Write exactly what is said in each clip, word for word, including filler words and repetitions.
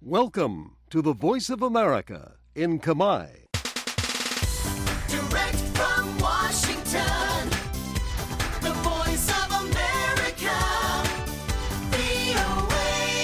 Welcome to the Voice of America in Khmer. Direct from Washington, the Voice of America, វី អូ เอ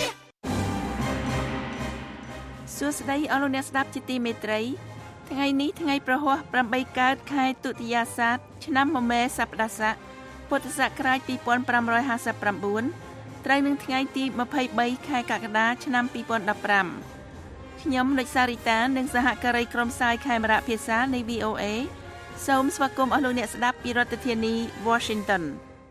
សួស្តីអស់លោកអ្នកស្ដាប់ជាទីមេត្រីថ្ងៃនេះថ្ងៃប្រហ័សប្រាំបីកើតខែទុតិយាសាទឆ្នាំមមែសប្តាស័កពុទ្ធសករាជពីរពាន់ប្រាំរយហាសិបប្រាំបួនត្រូវនឹងថ្ងៃទីម្ភៃបីខែកក្កដាឆ្នាំពីរពាន់ដប់ប្រាំខ្ញុំលេខសារីតានិងសហការីក្រុមផ្សាយខេមរៈភាសានៃ វី អូ เอ សូមស្វាគមន៍អស់លោកអ្នកស្ដាប់ពីរដ្ឋធានី Washington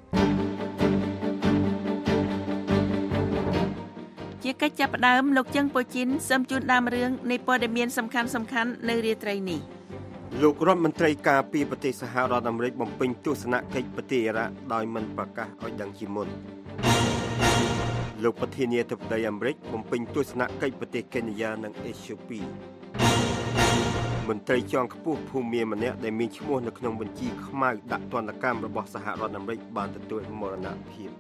ជាកិច្ចចាប់ផ្ដើមលោកចឹងប៉ូជីនសូមជូនដើមរឿងនៃព័ត៌មានសំខាន់សំខាន់នៅរាត្រីនេះលោករដ្ឋមន្ត្រីការពីប្រទេសសហរដ្ឋអាមេរិកបំពេញទស្សនកិច្ចប្រទេសអ៊ីរ៉ាក់ដោយមិនប្រកាសឲ្យដឹងជាមុនលោកប្រធានាធិបតីអាមេរិកបំពេញទស្សនកិច្ចប្រទេសកេនយ៉ានិងអេត្យូពីមន្ត្រីជាន់ខ្ពស់ភូមិម្នាក់ដែលមានឈ្មោះនៅក្នុងបញ្ជីខ្មៅដាក់ទណ្ឌកម្មរបស់សហរដ្ឋអាមេរិកបានទទួលមរណភាព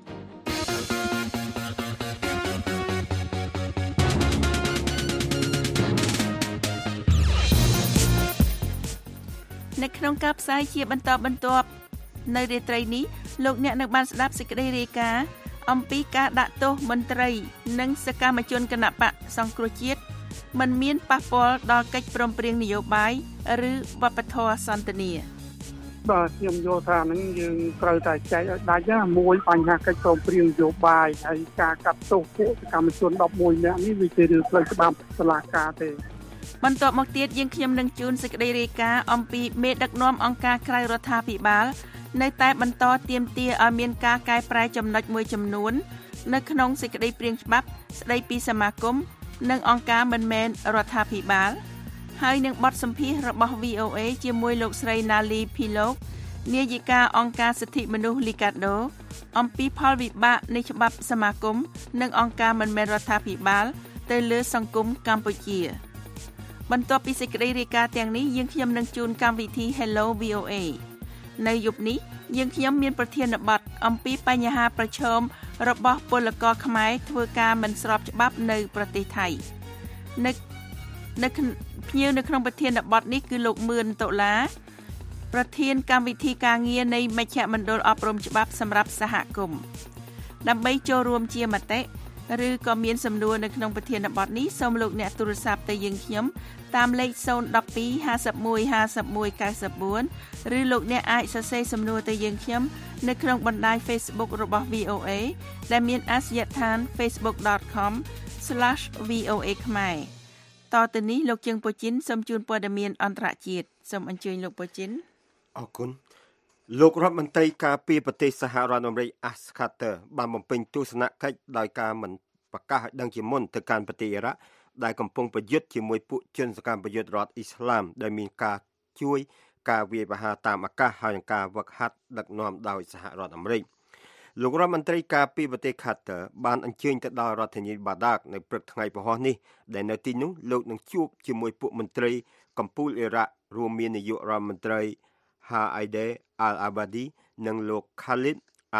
នៅក្នុងការផ្សាយជាបន្តបន្ទាប់នៅរាត្រីនេះលោកអ្នកនឹងបានស្ដាប់សេចក្តីរាយការណ៍អំពីការដាក់ទោសមន្ត្រីនិងសកម្មជនគណបក្សសង្គ្រោះជាតិមិនមានប៉ះពាល់ដល់កិច្ចព្រមព្រៀងនយោបាយឬវប្បធម៌សន្តិនិកបាទខ្ញុំយល់ថាហ្នឹងយើងត្រូវតែចែកឲ្យដាច់ណាមួយបញ្ហាកិច្ចព្រមព្រៀងនយោបាយហើយការកាត់ទោសពួកសកម្មជនដប់មួយនាក់នេះវាជារឿងផ្លូវច្បាប់តុលាការទេបន្ទាប់មកទៀតយើងខ្ញុំនឹងជូនសេចក្តីរាយការណ៍អំពីមេដឹកនាំអង្គការក្រៅរដ្ឋាភិបាលនៅតែបន្តទាមទារឲ្យមានការកែប្រែចំណុចមួយចំនួននៅក្នុងសេចក្តីព្រាងច្បាប់ស្តីពីសមាគមនិងអង្គការមិនមែនរដ្ឋាភិបាលហើយនឹងបទសម្ភាសន៍របស់ វី អូ เอ ជាមួយលោកស្រី Nali Philok នាយិកាអង្គការសិទ្ធិមនុស្ស Likardo អំពីផលវិបាកនៃច្បាប់សមាគមនិងអង្គការមិនមែនរដ្ឋាភិបាលទៅលើសង្គមកម្ពុជាបន្ទាប់ពីសេចក្តីរាយការណ៍ទាំងនេះយើងខ្ញុំនឹងជូនកម្មវិធី Hello វី អូ เอ នៅយប់នេះយើងខ្ញុំមានប្រធានបទអំពីបញ្ហាប្រឈមរបស់ពលករខ្មែរធ្វើការមិនស្របច្បាប់នៅប្រទេសថៃនៅនៅភ្ញៀវនៅក្នុងប្រធានបទនេះគឺលោកមឿនដុល្លារប្រធានកម្មវិធីការងារនៃមជ្ឈមណ្ឌលអប់រំច្បាប់សម្រាប់សហគមន៍ដើម្បីចូលរួមជាមតិឬក៏មានសំណួរនៅក្នុងប្រធានបទនេះសូមលោកអ្នកទូរស័ព្ទទៅយើងខ្ញុំតាមលេខศูนย์ หนึ่ง สอง ห้า หนึ่ง หนึ่ง ห้า หนึ่ง เก้า สี่ឬលោកអ្នកអាចសរសេរសំណួរទៅយើងខ្ញុំនៅក្នុងបណ្ដាញ Facebook របស់ វី អូ เอ ដែលមានអាសយដ្ឋាន facebook dot com slash v o a khmer តទៅនេះលោកជើងប៉ូជីនសូមជូនព័ត៌មានអន្តរជាតិសូមអញ្ជើញលោកប៉ូជីនអរគុណលោករដ្ឋមន្ត្រីការពីប្រទេសសហរដ្ឋអាមេរិក Ash Carter បានបំពេញទស្សនកិច្ចដោយការមិនប្រកាសឲ្យដឹងជាមុនទៅកាន់ប្រទេសអ៊ីរ៉ាក់ដែលកំពុងប្រយុទ្ធជាមួយពួកជនសកម្មប្រយុទ្ធរដ្ឋអ៊ីស្លាមដែលមានការជួយការវាយប្រហារតាមអាកាសហើយនឹងការវឹកហាត់ដឹកនាំដោយសហរដ្ឋអាមេរិកលោករដ្ឋមន្ត្រីការពីប្រទេស Carter បានអញ្ជើញទៅដល់រដ្ឋធានី Baghdad នៅព្រឹកថ្ងៃពហុនេះដែលនៅទីនោះលោកនឹងជួបជាមួយពួកមន្ត្រីកម្ពុជាអ៊ីរ៉ាក់រួមមាននាយករដ្ឋមន្ត្រី Haider al-Abadi និងលោក Khalid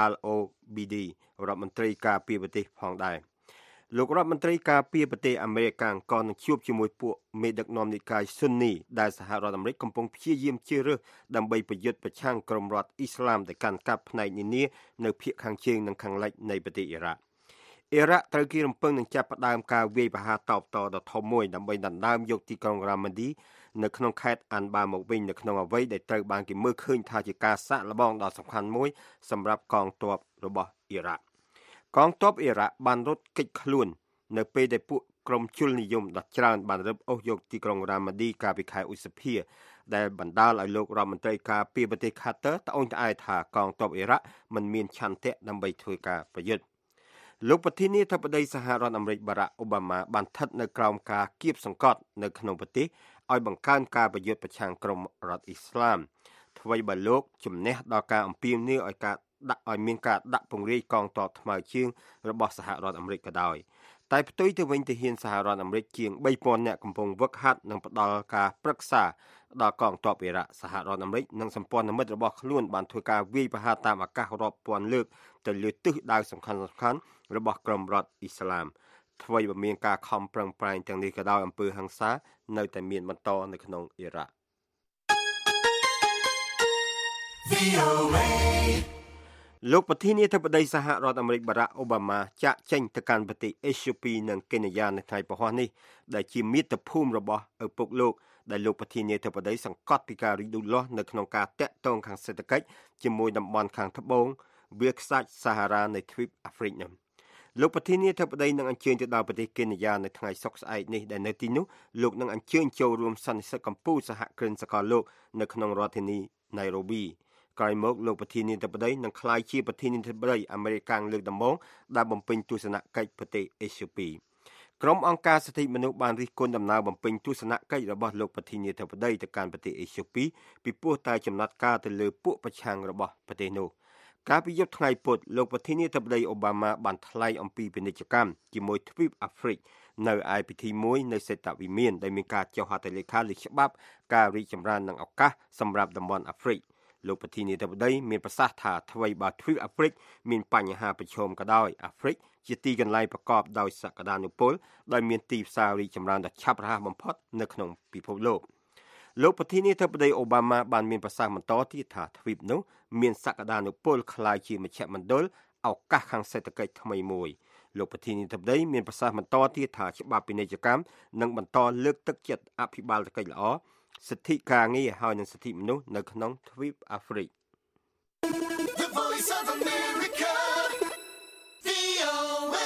al-Obidi រដ្ឋមន្ត្រីការពីប្រទេសផងដែរលោករដ្ឋមន្ត្រីការពីប្រទេសអាមេរិកក៏នឹងជួបជាមួយពួកមេដឹកនាំនិកាយស៊ុននីដែលសហរដ្ឋអាមេរិកកំពុងព្យាយាមជ្រើសរើសដើម្បីប្រយុទ្ធប្រឆាំងក្រុមរដ្ឋអ៊ីស្លាមដែលកាន់កាប់ផ្នែកនានានៅភាគខាងជើងនិងខាងលិចនៃប្រទេសអ៊ីរ៉ាក់អ៊ីរ៉ាក់ត្រូវគេរំពឹងនឹងចាប់ផ្ដើមការវាយប្រហារតបតដ៏ធំមួយដើម្បីដណ្ដើមយកទីក្រុងរ៉ាម៉ាឌីនៅក្នុងខេត្តអានបាមកវិញនៅក្នុងអ្វីដែលត្រូវបានគេមើលឃើញថាជាការសាកល្បងដ៏សំខាន់មួយសម្រាប់កងទ័ពរបស់អ៊ីរ៉ាក់កងទ័ពអ៊ីរ៉ាក់បានរត់គេចខ្លួននៅពេលដែលពួកក្រុមជលនិយមដ៏ច្រើនបានរឹបអូសយកទីក្រុងរ៉ាម៉ាឌីកាលពីខែឧសភាដែលបណ្ដាលឲ្យលោករដ្ឋមន្ត្រីការពីប្រទេស Carter ត្អូញត្អែថាកងទ័ពអ៊ីរ៉ាក់មិនមានឆន្ទៈដើម្បីធ្វើការប្រយុទ្ធលោកប្រធានាធិបតីសហរដ្ឋអាមេរិក Barack Obama បានស្ថិតនៅក្រោមការគៀបសង្កត់នៅក្នុងប្រទេសឲ្យបង្កើនការប្រយុទ្ធប្រឆាំងក្រុមរដ្ឋអ៊ីស្លាមអ្វីបើលោកជំនះដល់ការអំពាវនាវឲ្យការដាក់ឲ្យមានការដាក់ពង្រាយកងទ័ពថ្មើរជើងរបស់សហរដ្ឋអាមេរិកក៏ដោយតែផ្ទុយទៅវិញទាហានសហរដ្ឋអាមេរិកជាង បីពាន់ នាក់កំពុងវឹកហាត់និងផ្ដល់ការប្រឹក្សាដល់កងទ័ពអ៊ីរ៉ាក់សហរដ្ឋអាមេរិកនិងសម្ព័ន្ធមិត្តរបស់ខ្លួនបានធ្វើការវាយប្រហារតាមអាកាសរាប់ពាន់លើកទៅលើទិសដៅសំខាន់ៗរបស់ក្រុមរដ្ឋអ៊ីស្លាមថ្មីបើមានការខំប្រឹងប្រែងទាំងនេះក៏ដោយអំពើហិង្សានៅតែមានបន្តនៅក្នុងអ៊ីរ៉ាក់លោកប្រធានាធិបតីសហរដ្ឋអាមេរិកបារ៉ាក់អូបាម៉ាចាក់ចេញទៅកាន់ប្រទេសអេត្យូពីនិងកេណាយ៉ានៅថ្ងៃពហុនេះដែលជាមាតុភូមិរបស់ឪពុកលោកដែលលោកប្រធានាធិបតីសង្កត់ពីការរីកលូតលាស់នៅក្នុងការតាក់ទងខាងសេដ្ឋកិច្ចជាមួយតំបន់ខាងត្បូងវាលខ្សាច់សាហារ៉ានៃទ្វីបអាហ្វ្រិកនោះលោកប្រធានាធិបតីនឹងអញ្ជើញទៅដល់ប្រទេសកេណាយ៉ានៅថ្ងៃសុក្រស្អែកនេះដែលនៅទីនោះលោកនឹងអញ្ជើញចូលរួមសន្និសីទកម្ពុជាសហគ្រិនសកលលោកនៅក្នុងរដ្ឋធានីណៃរ៉ូប៊ីក្រោយមកលោកប្រធានាធិបតីនឹងក្លាយជាប្រធានាធិបតីអាមេរិកលើកដំបូងដែលបំពេញទស្សនកិច្ចប្រទេសអេត្យូពីក្រុមអង្គការសិទ្ធិមនុស្សបានរិះគន់ដំណើរបំពេញទស្សនកិច្ចរបស់លោកប្រធានាធិបតីទៅកាន់ប្រទេសអេត្យូពីពីព្រោះតែចំណាត់ការទៅលើពួកប្រឆាំងរបស់ប្រទេសនោះកាលពីយប់ថ្ងៃពុធលោកប្រធានាធិបតីអូបាម៉ាបានថ្លែងអំពីពាណិជ្ជកម្មជាមួយទ្វីបអាហ្វ្រិកនៅឯពិធីមួយនៅសេតវិមានដែលមានការចុះហត្ថលេខាលើច្បាប់ការរីកចម្រើននិងឱកាសសម្រាប់តំបន់អាហ្វ្រិកលោកប្រធានាធិបតីមានប្រសាសន៍ថាអ្វីបើទ្វីបអាហ្វ្រិកមានបញ្ហាប្រឈមក៏ដោយអាហ្វ្រិកជាទីកន្លែងប្រកបដោយសក្តានុពលដែលមានទីផ្សាររីកចម្រើនដ៏ឆាប់រហ័សបំផុតនៅក្នុងពិភពលោកលោកប្រធានាធិបតីអូបាម៉ាបានមានប្រសាសន៍បន្តទៀតថាទ្វីបនោះមានសក្តានុពលក្លាយជាមជ្ឈមណ្ឌលឱកាសខាងសេដ្ឋកិច្ចថ្មីមួយលោកប្រធានាធិបតីមានប្រសាសន៍បន្តទៀតថាច្បាប់ពាណិជ្ជកម្មនឹងបន្តលើកទឹកចិត្តអភិបាលកិច្ចល្អសិទ្ធិការងារហើយនិងសិទ្ធិមនុស្សនៅក្នុងទ្វីបអាហ្វ្រិក The Voice of America វី អូ เอ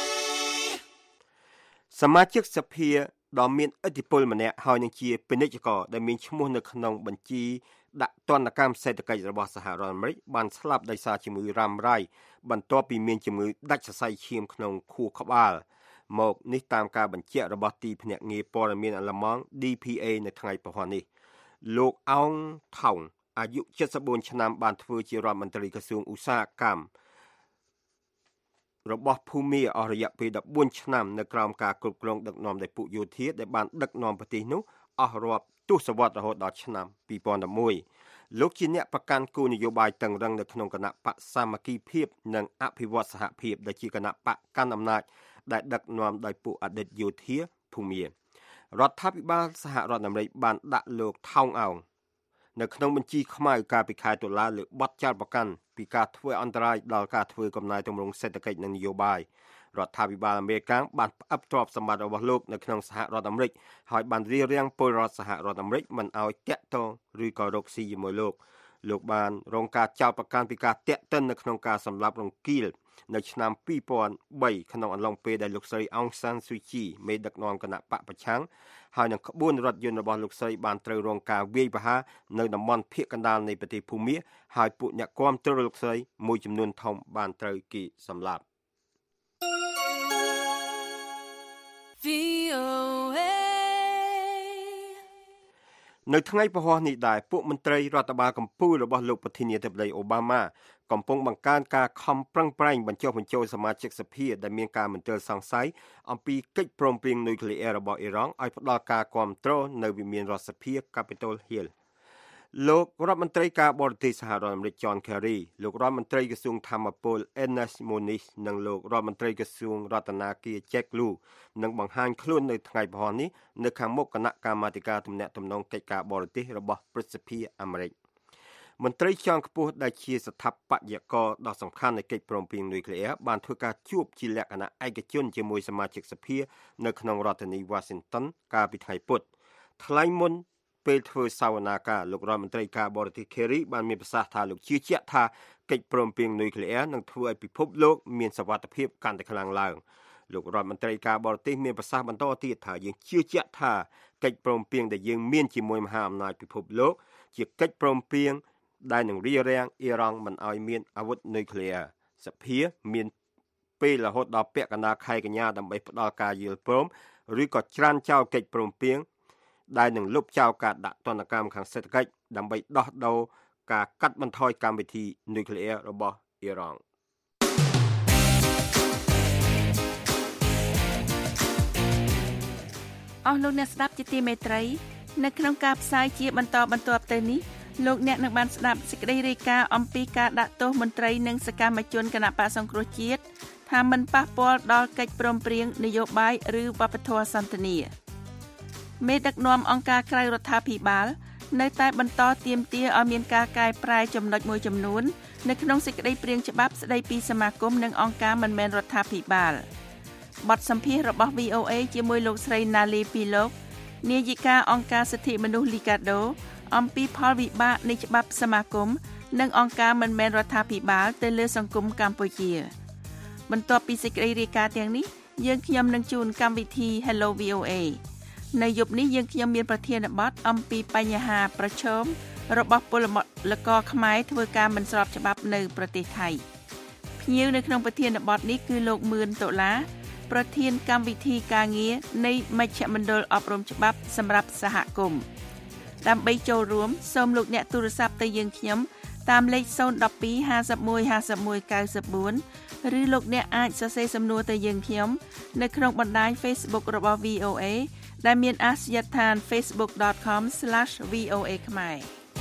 សមាជិកសភាដ៏មានឥទ្ធិពលម្នាក់ហើយនឹងជាពាណិជ្ជករដែលមានឈ្មោះនៅក្នុងបញ្ជីដាក់ទណ្ឌកម្មសេដ្ឋកិច្ចរបស់សហរដ្ឋអាមេរិកបានស្លាប់ដោយសារជំងឺរ៉ាំរ៉ៃបន្ទាប់ពីមានជំងឺដាច់សរសៃឈាមក្នុងខួរក្បាលមកនេះតាមការបញ្ជាក់របស់ទីភ្នាក់ងារព័ត៌មានអាល្លឺម៉ង់ ឌី ភី เอ នៅថ្ងៃពហុនេះលោកអោងថោងអាយុเจ็ดสิบสี่ឆ្នាំបានធ្វើជារដ្ឋមន្ត្រីក្រសួងឧស្សាហកម្មរបស់ភូមាអស់រយៈពេលfourteenឆ្នាំនៅក្រោមការគ្រប់គ្រងដឹកនាំដោយពួកយោធាដែលបានដឹកនាំប្រទេសនោះអស់រាប់ទសវត្សរ៍រហូតដល់ឆ្នាំtwo thousand oneលោកជាអ្នកប្រកាន់គោលនយោបាយតឹងរឹងនៅក្នុងគណៈបកសាមគ្គីភាពនិងអភិវឌ្ឍសហភាពដែលជាគណៈបកកាន់អំណាចដែលដឹកនាំដោយពួកអតីតយោធាភូមារដ្ឋាភិបាលសហរដ្ឋអាមេរិកបានដាក់លោកថោងអោងនៅក្នុងបញ្ជីខ្មៅកាលពីខែតុលាលើបទចោទប្រកាន់ពីការធ្វើអន្តរាយដល់ការធ្វើកំណែទម្រង់សេដ្ឋកិច្ចនិងនយោបាយរដ្ឋាភិបាលអាមេរិកបានផ្អាប់ទ្រព្យសម្បត្តិរបស់លោកនៅក្នុងសហរដ្ឋអាមេរិកហើយបានរារាំងពលរដ្ឋសហរដ្ឋអាមេរិកមិនឲ្យតាក់ទងឬក៏រកស៊ីជាមួយលោកលោកបានរងការចោទប្រកាន់ពីការតាក់ទិននៅក្នុងការសម្លាប់រង្គាលនៅឆ្នាំtwo thousand threeក្នុងអំឡុងពេលដែលលោកស្រីអង់សានស៊ូជីមេដឹកនាំគណៈបកប្រឆាំងហើយនឹងក្បួនរថយន្តរបស់លោកស្រីបានត្រូវរងការវាយប្រហារនៅតំបន់ភាគកណ្ដាលនៃប្រទេសភូមាហើយពួកអ្នកគាំទ្រលោកស្រីមួយចំនួនធំបានត្រូវគេសម្លាប់ វី អូ เอ នៅថ្ងៃពហុនេះដែរពួកមន្ត្រីរដ្ឋបាលកម្ពុជារបស់លោកប្រធានាធិបតីអូបាម៉ាកំពុងបង្កើនការខំប្រឹងប្រែងបញ្ចុះបញ្ចូលសមាជិកសភាដែលមានការមន្ទិលសង្ស័យអំពីកិច្ចព្រមព្រៀងនុយក្លេអ៊ែររបស់អ៊ីរ៉ង់ឲ្យផ្ដល់ការគាំទ្រនៅវិមានរដ្ឋសភា Capitol Hill លោករដ្ឋមន្ត្រីការបរទេសសហរដ្ឋអាមេរិក John Kerry លោករដ្ឋមន្ត្រីក្រសួងធម្មពល Ernest Moniz និងលោករដ្ឋមន្ត្រីក្រសួងរដ្ឋាភិបាល Jack Lew នឹងបង្ហាញខ្លួននៅថ្ងៃពហុនេះនៅខាងមុខគណៈកម្មាធិការទំនាក់ទំនងកិច្ចការបរទេសរបស់ព្រឹទ្ធសភាអាមេរិកមន្ត្រីជាន់ខ្ពស់ដែលជាស្ថាបត្យករដ៏សំខាន់នៃកិច្ចព្រមព្រៀងនុយក្លេអ៊ែរបានធ្វើការជួបជាលក្ខណៈឯកជនជាមួយសមាជិកសភានៅក្នុងរដ្ឋធានី Washington កាលពីថ្ងៃពុធថ្លែងមុនពេលធ្វើសវនាការលោករដ្ឋមន្ត្រីការបរទេស Kerry បានមានប្រសាសន៍ថាលោកជឿជាក់ថាកិច្ចព្រមព្រៀងនុយក្លេអ៊ែរនឹងធ្វើឲ្យពិភពលោកមានសុវត្ថិភាពកាន់តែខ្លាំងឡើងលោករដ្ឋមន្ត្រីការបរទេសមានប្រសាសន៍បន្តទៀតថាយើងជឿជាក់ថាកិច្ចព្រមព្រៀងដែលយើងមានជាមួយមហាអំណាចពិភពលោកជាកិច្ចព្រមព្រៀងដែលនឹងរារាំងអ៊ីរ៉ង់មិនឲ្យមានអាវុធនុយក្លេអ៊ែរសភាមានពេលរហូតដល់ពាក់កណ្ដាលខែកញ្ញាដើម្បីផ្ដល់ការយល់ព្រមឬក៏ច្រានចោលកិច្ចព្រមព្រៀងដែលនឹងលុបចោលការដាក់ទណ្ឌកម្មខាងសេដ្ឋកិច្ចដើម្បីដោះដូរការកាត់បន្ថយកម្មវិធីនុយក្លេអ៊ែររបស់អ៊ីរ៉ង់អស់លោកអ្នកស្ដាប់ជាទីមេត្រីនៅក្នុងការផ្សាយជាបន្តបន្ទាប់ទៅនេះលោកអ្នកនឹងបានស្ដាប់សេចក្តីរាយការណ៍អំពីការដាក់ទោសមន្ត្រីនិងសកម្មជនគណៈបក្សសង្គ្រោះជាតិថាថាមិនប៉ះពាល់ដល់កិច្ចព្រមព្រៀងនយោបាយឬវប្បធម៌សន្តិនិកមេដឹកនាំអង្គការក្រៅរដ្ឋាភិបាលនៅតែបន្តទាមទារឲ្យមានការកែប្រែចំណុចមួយចំនួននៅក្នុងសេចក្តីព្រាងច្បាប់ស្តីពីសមាគមនិងអង្គការមិនមែនរដ្ឋាភិបាលបទសម្ភាសន៍របស់ វី អូ អេ ជាមួយលោកស្រី Nali Pilok នាយិកាអង្គការសិទ្ធិមនុស្ស Ligardo អំពីផលវិបាកនៃច្បាប់សមាគមនិងអង្គការមិនមែនរដ្ឋាភិបាលទៅលើសង្គមកម្ពុជាបន្ទាប់ពីសេចក្តីរាយការណ៍ទាំងនេះយើងខ្ញុំនឹងជូនកម្មវិធី Hello វី អូ អេ នៅយប់នេះយើងខ្ញុំមានប្រធានបទអំពីបញ្ហាប្រឈមរបស់ពលករខ្មែរធ្វើការមិនស្របច្បាប់នៅប្រទេសថៃភ្ញៀវនៅក្នុងប្រធានបទនេះគឺលោកមឿនដុល្លារប្រធានកម្មវិធីការងារនៃមជ្ឈមណ្ឌលអប់រំច្បាប់សម្រាប់សហគមន៍ដើម្បីចូលរួមសូមលោកអ្នកទូរស័ព្ទទៅយើងខ្ញុំតាមលេខศูนย์ หนึ่ง สอง ห้า หนึ่ง ห้า หนึ่ง เก้า สี่ឬលោកអ្នកអាចសរសេរសំណួរទៅយើងខ្ញុំនៅក្នុងបណ្ដាញ Facebook របស់ វី អូ អេ ដែលមានអាសយដ្ឋាន facebook dot com slash v o a ខ្មែរ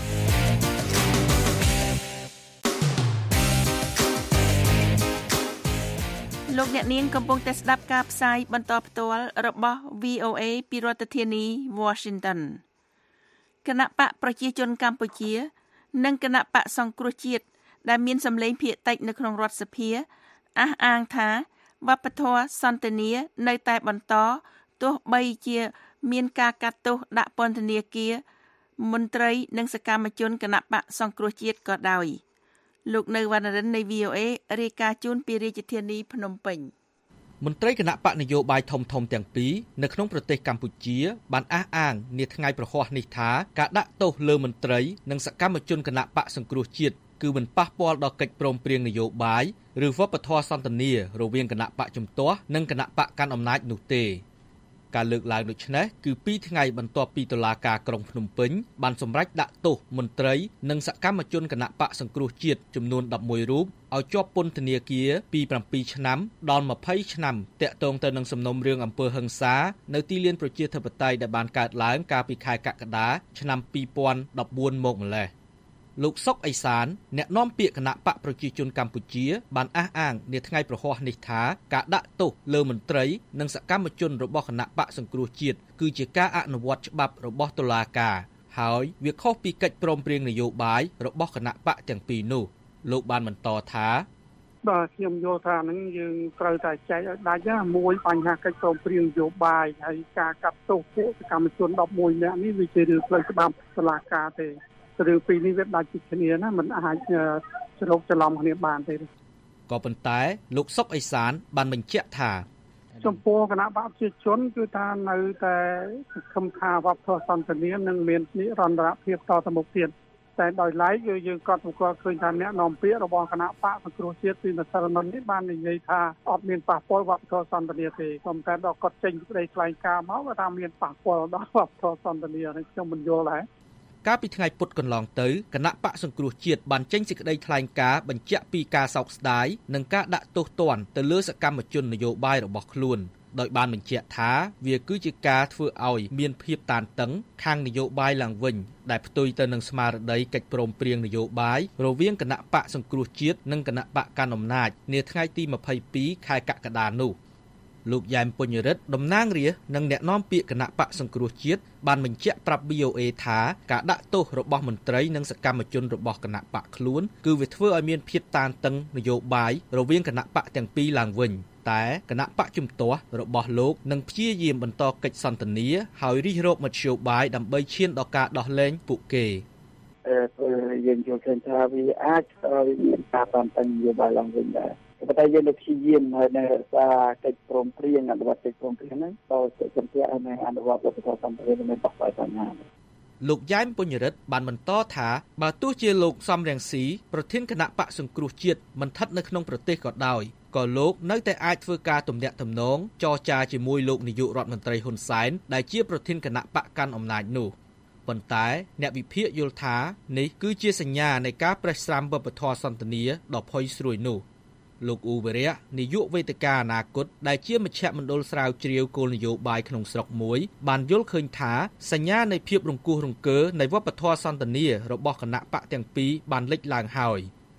លោកអ្នកនាងកំពុងតែស្ដាប់ការផ្សាយបន្តផ្ទាល់របស់ វី អូ អេ ពីរដ្ឋធានី Washington គណៈបកប្រជាជនកម្ពុជានិងគណៈបកសង្គ្រោះជាតិដែលមានសម្លេងភាគតិចនៅក្នុងរដ្ឋសភាអះអាងថាវប្បធម៌សន្តិនិកនៅតែបន្តទោះបីជាមានការកាត់ទោសដាក់ពន្ធនាគារមន្ត្រីនិងសកម្មជនគណៈបកសង្គ្រោះជាតិក៏ដោយលោកនៅវណ្ណរិននៃ វី អូ អេ រាយការណ៍ជូនពីរាជធានីភ្នំពេញមន្ត្រីគណៈបកនយោបាយធំធំទាំងពីរនៅក្នុងប្រទេសកម្ពុជាបានអះអាងនាថ្ងៃប្រហ័សនេះថាការដាក់ទោសលើមន្ត្រីនិងសកម្មជនគណៈបកសង្គ្រោះជាតិគឺមិនប៉ះពាល់ដល់កិច្ចព្រមព្រៀងនយោបាយឬវប្បធម៌សន្តិនិករវាងគណៈបកជំទាស់និងគណៈបកកាន់អំណាចនោះទេការលើកឡើងដូចនេះគឺពីរថ្ងៃបន្ទាប់ពីតុលាការក្រុងភ្នំពេញបានសម្រេចដាក់ទោសមន្ត្រីនិងសកម្មជនគណៈបកសង្គ្រោះជាតិចំនួនដប់មួយរូបឲ្យជាប់ពន្ធនាគារពីbảyឆ្នាំដល់ម្ភៃឆ្នាំតាក់ទងទៅនឹងសំណុំរឿងអំពើហិង្សានៅទីលានប្រជាធិបតេយ្យដែលបានកើតឡើងកាលពីខែកក្កដាឆ្នាំពីរពាន់ដប់បួនមកម្លេះលោកសុកអេសានអ្នកនាំពាក្យគណៈបកប្រជាជនកម្ពុជាបានអះអាងនាថ្ងៃប្រហ័សនេះថាការដាក់ទោសលើមន្ត្រីនិងសកម្មជនរបស់គណៈបកសង្គ្រោះជាតិគឺជាការអនុវត្តច្បាប់របស់តុលាការហើយវាខុសពីកិច្ចព្រមព្រៀងនយោបាយរបស់គណៈបកទាំងពីរនោះលោកបានបន្តថាបាទខ្ញុំយល់ថានឹងយើងត្រូវតែចែកឲ្យដាច់ណាមួយបញ្ហាកិច្ចព្រមព្រៀងនយោបាយហើយការកាត់ទោសពួកសកម្មជនដប់មួយនាក់នេះវាជារឿងផ្លូវច្បាប់តុលាការទេរឿងពីរនេះវាដាច់ពីគ្នាណាมันអាចច្រកច្រឡំគ្នាបានទេក៏ប៉ុន្តែលោកសុកអេសានបានបញ្ជាក់ថាចំពោះគណៈបកប្រជាជនគឺថានៅតែសង្ឃឹមថាវប្បធម៌សន្តិនិកនឹងមាននិរន្តរភាពតទៅមុខទៀតតែដោយឡែកគឺយើងក៏ទទួលឃើញថាអ្នកនាំពាក្យរបស់គណៈបកសង្គ្រោះជាតិពីម្សិលមិញនេះបាននិយាយថាអត់មានប៉ះពាល់វប្បធម៌សន្តិនិកទេក៏តែដល់គាត់ចេញសេចក្តីថ្លែងការណ៍មកក៏ថាមានប៉ះពាល់ដល់វប្បធម៌សន្តិនិកនេះខ្ញុំមិនយល់ដែរកាលពីថ្ងៃពុធកន្លងទៅគណៈបកសង្គ្រោះជាតិបានចេញសេចក្តីថ្លែងការណ៍បញ្ជាក់ពីការសោកស្ដាយនិងការដាក់ទោសទណ្ឌទៅលើសកម្មជននយោបាយរបស់ខ្លួនដោយបានបញ្ជាក់ថាវាគឺជាការធ្វើឲ្យមានភាពតានតឹងខាងនយោបាយឡើងវិញដែលផ្ទុយទៅនឹងស្មារតីកិច្ចព្រមព្រៀងនយោបាយរវាងគណៈបកសង្គ្រោះជាតិនិងគណៈបកកណ្ដាលអំណាចនាថ្ងៃទីម្ភៃពីរខែកក្កដានោះលោកយ៉ែមពុញរិទ្ធតំណាងរាស្ត្រនិងអ្នកនាំពាក្យគណៈបកសង្គ្រោះជាតិបានបញ្ជាក់ប្រាប់ វី អូ អេ ថាការដាក់ទោសរបស់មន្ត្រីនិងសកម្មជនរបស់គណៈបកខ្លួនគឺវាធ្វើឲ្យមានភាពតានតឹងនយោបាយរវាងគណៈបកទាំងពីរឡើងវិញតែគណៈបកជំទាស់របស់លោកនឹងព្យាយាមបន្តកិច្ចសន្ទនាហើយរិះរកមធ្យោបាយដើម្បីឈានដល់ការដោះលែងពួកគេអឺយើងយល់ឃើញថាវាអាចឲ្យមានការតានតឹងនយោបាយឡើងវិញដែរប៉ុន្តែយើងនៅព្យាយាមហើយនៅសារកិច្ចព្រមព្រៀងអនុវត្តកិច្ចព្រមព្រៀងហ្នឹងក៏ជំទាស់ឲ្យនៅអនុវត្តវប្បធម៌សន្តិភាពមិនបកស្រាយបញ្ហាលោកយ៉ែមពុញរិទ្ធបានបន្តថាបើទោះជាលោកសំរងស៊ីប្រធានគណៈបកសង្គ្រោះជាតិមិនស្ថិតនៅក្នុងប្រទេសក៏ដោយក៏លោកនៅតែអាចធ្វើការទំនាក់ទំនងចរចាជាមួយលោកនាយករដ្ឋមន្ត្រីហ៊ុនសែនដែលជាប្រធានគណៈបកកាន់អំណាចនោះប៉ុន្តែអ្នកវិភាគយល់ថានេះគឺជាសញ្ញានៃការប្រេះស្រាំវប្បធម៌សន្តិនិកដ៏ផុយស្រួយនោះលោកអ៊ូវេរៈនាយកវេទិកាអនាគតដែលជាមជ្ឈមណ្ឌលស្រាវជ្រាវគោលនយោបាយក្នុងស្រុកមួយបានយល់ឃើញថាសញ្ញានៃភាពរង្គោះរង្គើនៃវប្បធម៌សន្តិនិករបស់គណៈបកទាំងពីរបានលេចឡើងហើយ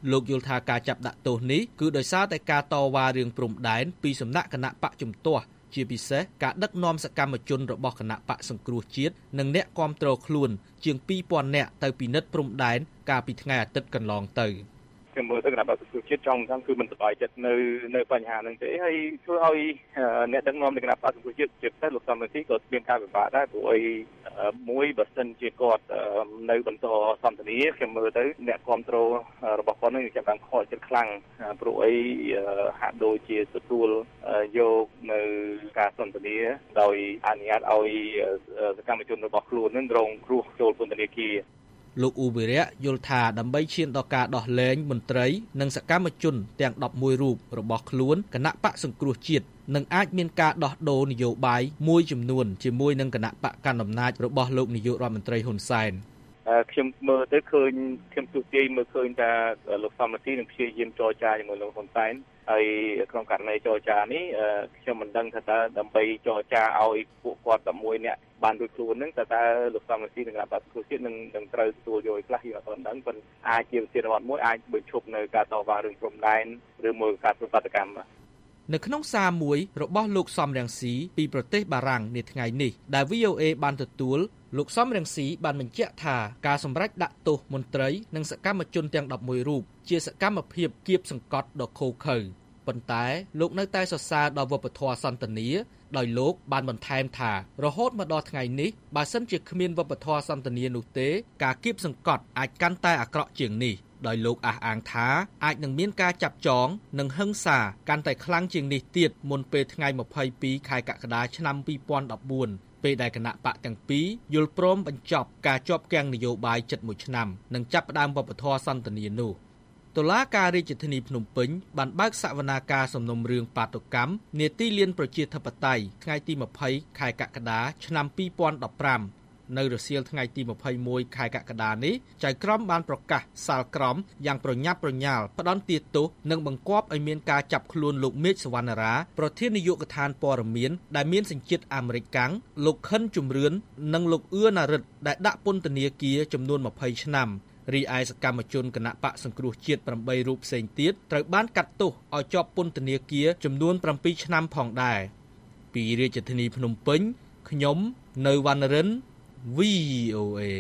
លោកយល់ថាការចាប់ដាក់ទោសនេះគឺដោយសារតែការតវ៉ារឿងព្រំដែនពីសំណាក់គណៈបកជំទាស់ជាពិសេសការដឹកនាំសកម្មជនរបស់គណៈបកសង្គ្រោះជាតិនិងអ្នកគាំទ្រខ្លួនជាងពីរពាន់នាក់ទៅពិនិត្យព្រំដែនកាលពីថ្ងៃអាទិត្យកន្លងទៅខ្ញុំមើលទៅគណៈបក្សសង្គ្រោះជាតិចង់ថាគឺមិនសប្បាយចិត្តនៅនៅបញ្ហាហ្នឹងទេហើយធ្វើឲ្យអ្នកដឹកនាំនៃគណៈបក្សសង្គ្រោះជាតិជាពិសេសលោកសំរងស៊ីក៏មានការពិបាកដែរព្រោះអីមួយបើសិនជាគាត់នៅបន្តសន្ទនាខ្ញុំមើលទៅអ្នកគ្រប់គ្រងរបស់គាត់នឹងចាប់បានខកចិត្តខ្លាំងព្រោះអីហាក់ដូចជាទទួលយកនៅការសន្ទនាដោយអនុញ្ញាតឲ្យសកម្មជនរបស់ខ្លួននឹងរងគ្រោះចូលពន្ធនាគារលោកអ៊ូវីរៈយល់ថាដើម្បីឈានដល់ការដោះលែងមន្ត្រីនិងសកម្មជនទាំងដប់មួយរូបរបស់ខ្លួនគណៈបកសង្គ្រោះជាតិនឹងអាចមានការដោះដូរនយោបាយមួយចំនួនជាមួយនឹងគណៈបកកណ្ដាលអំណាចរបស់លោកនាយករដ្ឋមន្ត្រីហ៊ុនសែនខ្ញុំមើលទៅឃើញខ្ញុំទូទាយមើលឃើញថាលោកសំរងស៊ីនឹងព្យាយាមចរចាជាមួយលោកហ៊ុនសែនហើយក្នុងករណីចរចានេះខ្ញុំមិនដឹងថាតើដើម្បីចរចាឲ្យពួកគាត់តែមួយអ្នកបានរួចខ្លួនហ្នឹងតើតើលោកសំរងស៊ីនិងគណៈបក្សសង្គ្រោះជាតិនឹងនឹងត្រូវទទួលយកឲ្យខ្លះយើងអត់ដឹងប៉ុន្តែអាចជាវិធានបទមួយអាចបញ្ឈប់នៅការតវ៉ារឿងព្រំដែនឬមួយការធ្វើបាតកម្មនៅក្នុងសារមួយរបស់លោកសំរងស៊ីពីប្រទេសបារាំងនាថ្ងៃនេះដែល វី អូ អេ បានទទួលលោកសំរងស៊ីបានបញ្ជាក់ថាការសម្រេចដាក់ទោសមន្ត្រីនិងសកម្មជនទាំងដប់មួយរូបជាសកម្មភាពគៀបសង្កត់ដ៏ឃោរឃៅប៉ុន្តែលោកនៅតែសរសើរដល់វប្បធម៌សន្ទនាដោយលោកបានបន្ថែមថារហូតមកដល់ថ្ងៃនេះបើសិនជាគ្មានវប្បធម៌សន្ទនានោះទេការគៀបសង្កត់អាចកាន់តែអាក្រក់ជាងនេះដោយលោកអះអាងថាអាចនឹងមានការចាប់ចងនិងហិង្សាកាន់តែខ្លាំងជាងនេះទៀតមុនពេលថ្ងៃម្ភៃពីរខែកក្កដាឆ្នាំពីរពាន់ដប់បួនពេលដែលគណៈបកទាំងពីរយល់ព្រមបញ្ចប់ការជាប់គាំងនយោបាយជិតមួយឆ្នាំនិងចាប់ផ្ដើមវប្បធម៌សន្ទនានោះតុលាការរាជធានីភ្នំពេញបានបើកសវនាការសំណុំរឿងបាតុកម្មនាទីលានប្រជាធិបតេយ្យថ្ងៃទីម្ភៃខែកក្កដាឆ្នាំពីរពាន់ដប់ប្រាំនៅរសៀលថ្ងៃទីម្ភៃមួយខែកក្កដានេះចៅក្រមបានប្រកាសសាលក្រមយ៉ាងប្រញាប់ប្រញាល់ផ្ដន្ទាទោសនិងបង្គាប់ឲ្យមានការចាប់ខ្លួនលោកមេឃសវណ្ណារាប្រធាននាយកដ្ឋានព័ត៌មានដែលមានសញ្ជាតិអាមេរិកកាំងលោកខិនជំរឿននិងលោកអឿណារិទ្ធដែលដាក់ពន្ធនាគារចំនួនម្ភៃឆ្នាំរីឯសកម្មជនគណៈបកសង្គ្រោះជាតិប្រាំបីរូបផ្សេងទៀតត្រូវបានកាត់ទោសឲ្យជាប់ពន្ធនាគារចំនួនប្រាំពីរឆ្នាំផងដែរពីរាជធានីភ្នំពេញខ្ញុំនៅវណ្ណរិន វី អូ អេ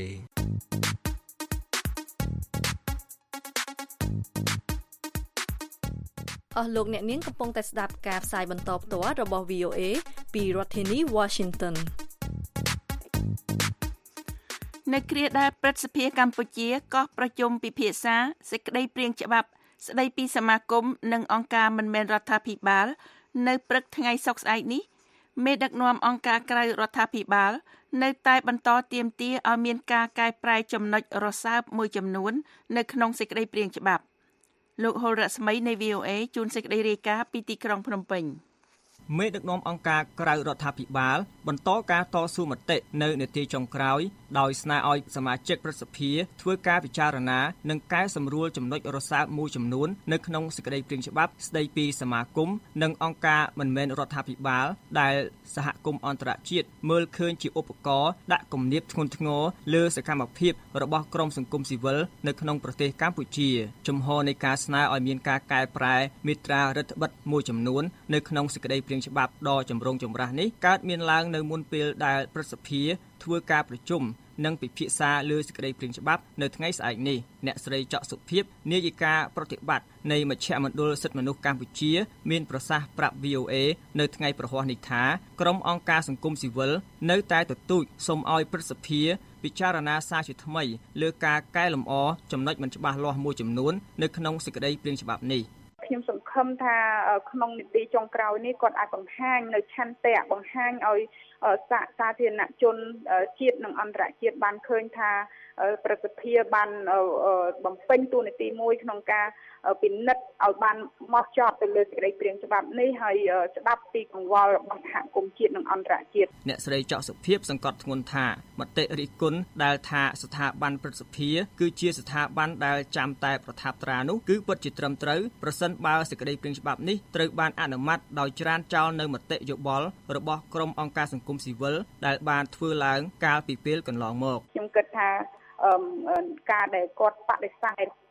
អស់លោកអ្នកនាងកំពុងតែស្ដាប់ការផ្សាយបន្តផ្ទាល់របស់ វី អូ អេ ពីរដ្ឋធានី Washington នៅគ្រាដែលព្រឹទ្ធសភាកម្ពុជាកោះប្រជុំពិភាក្សាសេចក្តីព្រាងច្បាប់ស្តីពីសមាគមនិងអង្គការមិនមែនរដ្ឋាភិបាលនៅព្រឹកថ្ងៃសុក្រស្អែកនេះមេដឹកនាំអង្គការក្រៅរដ្ឋាភិបាលនៅតែបន្តទាមទារឲ្យមានការកែប្រែចំណុចរសើបមួយចំនួននៅក្នុងសេចក្តីព្រាងច្បាប់លោកហុលរស្មីនៃ វី អូ អេ ជួនសេចក្តីរាយការណ៍ពីទីក្រុងភ្នំពេញមេដឹកនាំអង្គការក្រៅរដ្ឋាភិបាលបន្តការតស៊ូមតិនៅនាទីចុងក្រោយដោយស្នើឲ្យសមាជិកព្រឹទ្ធសភាធ្វើការពិចារណានិងកែសម្រួលចំណុចរសើបមួយចំនួននៅក្នុងសេចក្តីព្រាងច្បាប់ស្តីពីសមាគមនិងអង្គការមិនមែនរដ្ឋាភិបាលដែលសហគមន៍អន្តរជាតិមើលឃើញជាឧបករណ៍ដាក់គំនាបធ្ងន់ធ្ងរលើសកម្មភាពរបស់ក្រុមសង្គមស៊ីវិលនៅក្នុងប្រទេសកម្ពុជាជំហរនៃការស្នើឲ្យមានការកែប្រែមាត្រារដ្ឋបិទមួយចំនួននៅក្នុងសេចក្តីព្រាងច្បាប់ដ៏ចម្រូងចម្រាសនេះកើតមានឡើងនៅមុនពេលដែលព្រឹទ្ធសភាធ្វើការប្រជុំនិងពិភាក្សាលើសេចក្តីព្រាងច្បាប់នៅថ្ងៃស្អែកនេះអ្នកស្រីច័កសុភីបនាយិកាប្រតិបត្តិនៃមជ្ឈមណ្ឌលសិទ្ធិមនុស្សកម្ពុជាមានប្រសាសន៍ប្រាប់ វី អូ អេ នៅថ្ងៃប្រហ័សនេះថាក្រុមអង្គការសង្គមស៊ីវិលនៅតែទទូចសូមឲ្យព្រឹទ្ធសភាពិចារណាសារជាថ្មីលើការកែលម្អចំណុចមិនច្បាស់លាស់មួយចំនួននៅក្នុងសេចក្តីព្រាងច្បាប់នេះខ្ញុំសង្ឃឹមថាក្នុងនីតិចុងក្រោយនេះគាត់អាចបង្ហាញនៅឆន្ទៈបង្ហាញឲ្យសាធារណជនជាតិនិងអន្តរជាតិបានឃើញថាប្រសិទ្ធភាពបានបំពេញតួនាទីមួយក្នុងការពិនិត្យឲ្យបានមកចប់ទៅលើសេចក្តីព្រាងច្បាប់នេះហើយស្ដាប់ពីកង្វល់របស់សហគមន៍ជាតិនិងអន្តរជាតិអ្នកស្រីច័កសុភីបសង្កត់ធ្ងន់ថាមតិរិះគន់ដែលថាស្ថាប័នព្រឹទ្ធសភាគឺជាស្ថាប័នដែលចាំតែប្រថាប់ត្រានោះគឺពិតជាត្រឹមត្រូវប្រសិនបើសេចក្តីព្រាងច្បាប់នេះត្រូវបានអនុម័តដោយច្រានចោលនៅមតិយោបល់របស់ក្រុមអង្គការសង្គមស៊ីវិលដែលបានធ្វើឡើងកាលពីពេលកន្លងមកខ្ញុំគិតថាការដែលគាត់បដិសេធ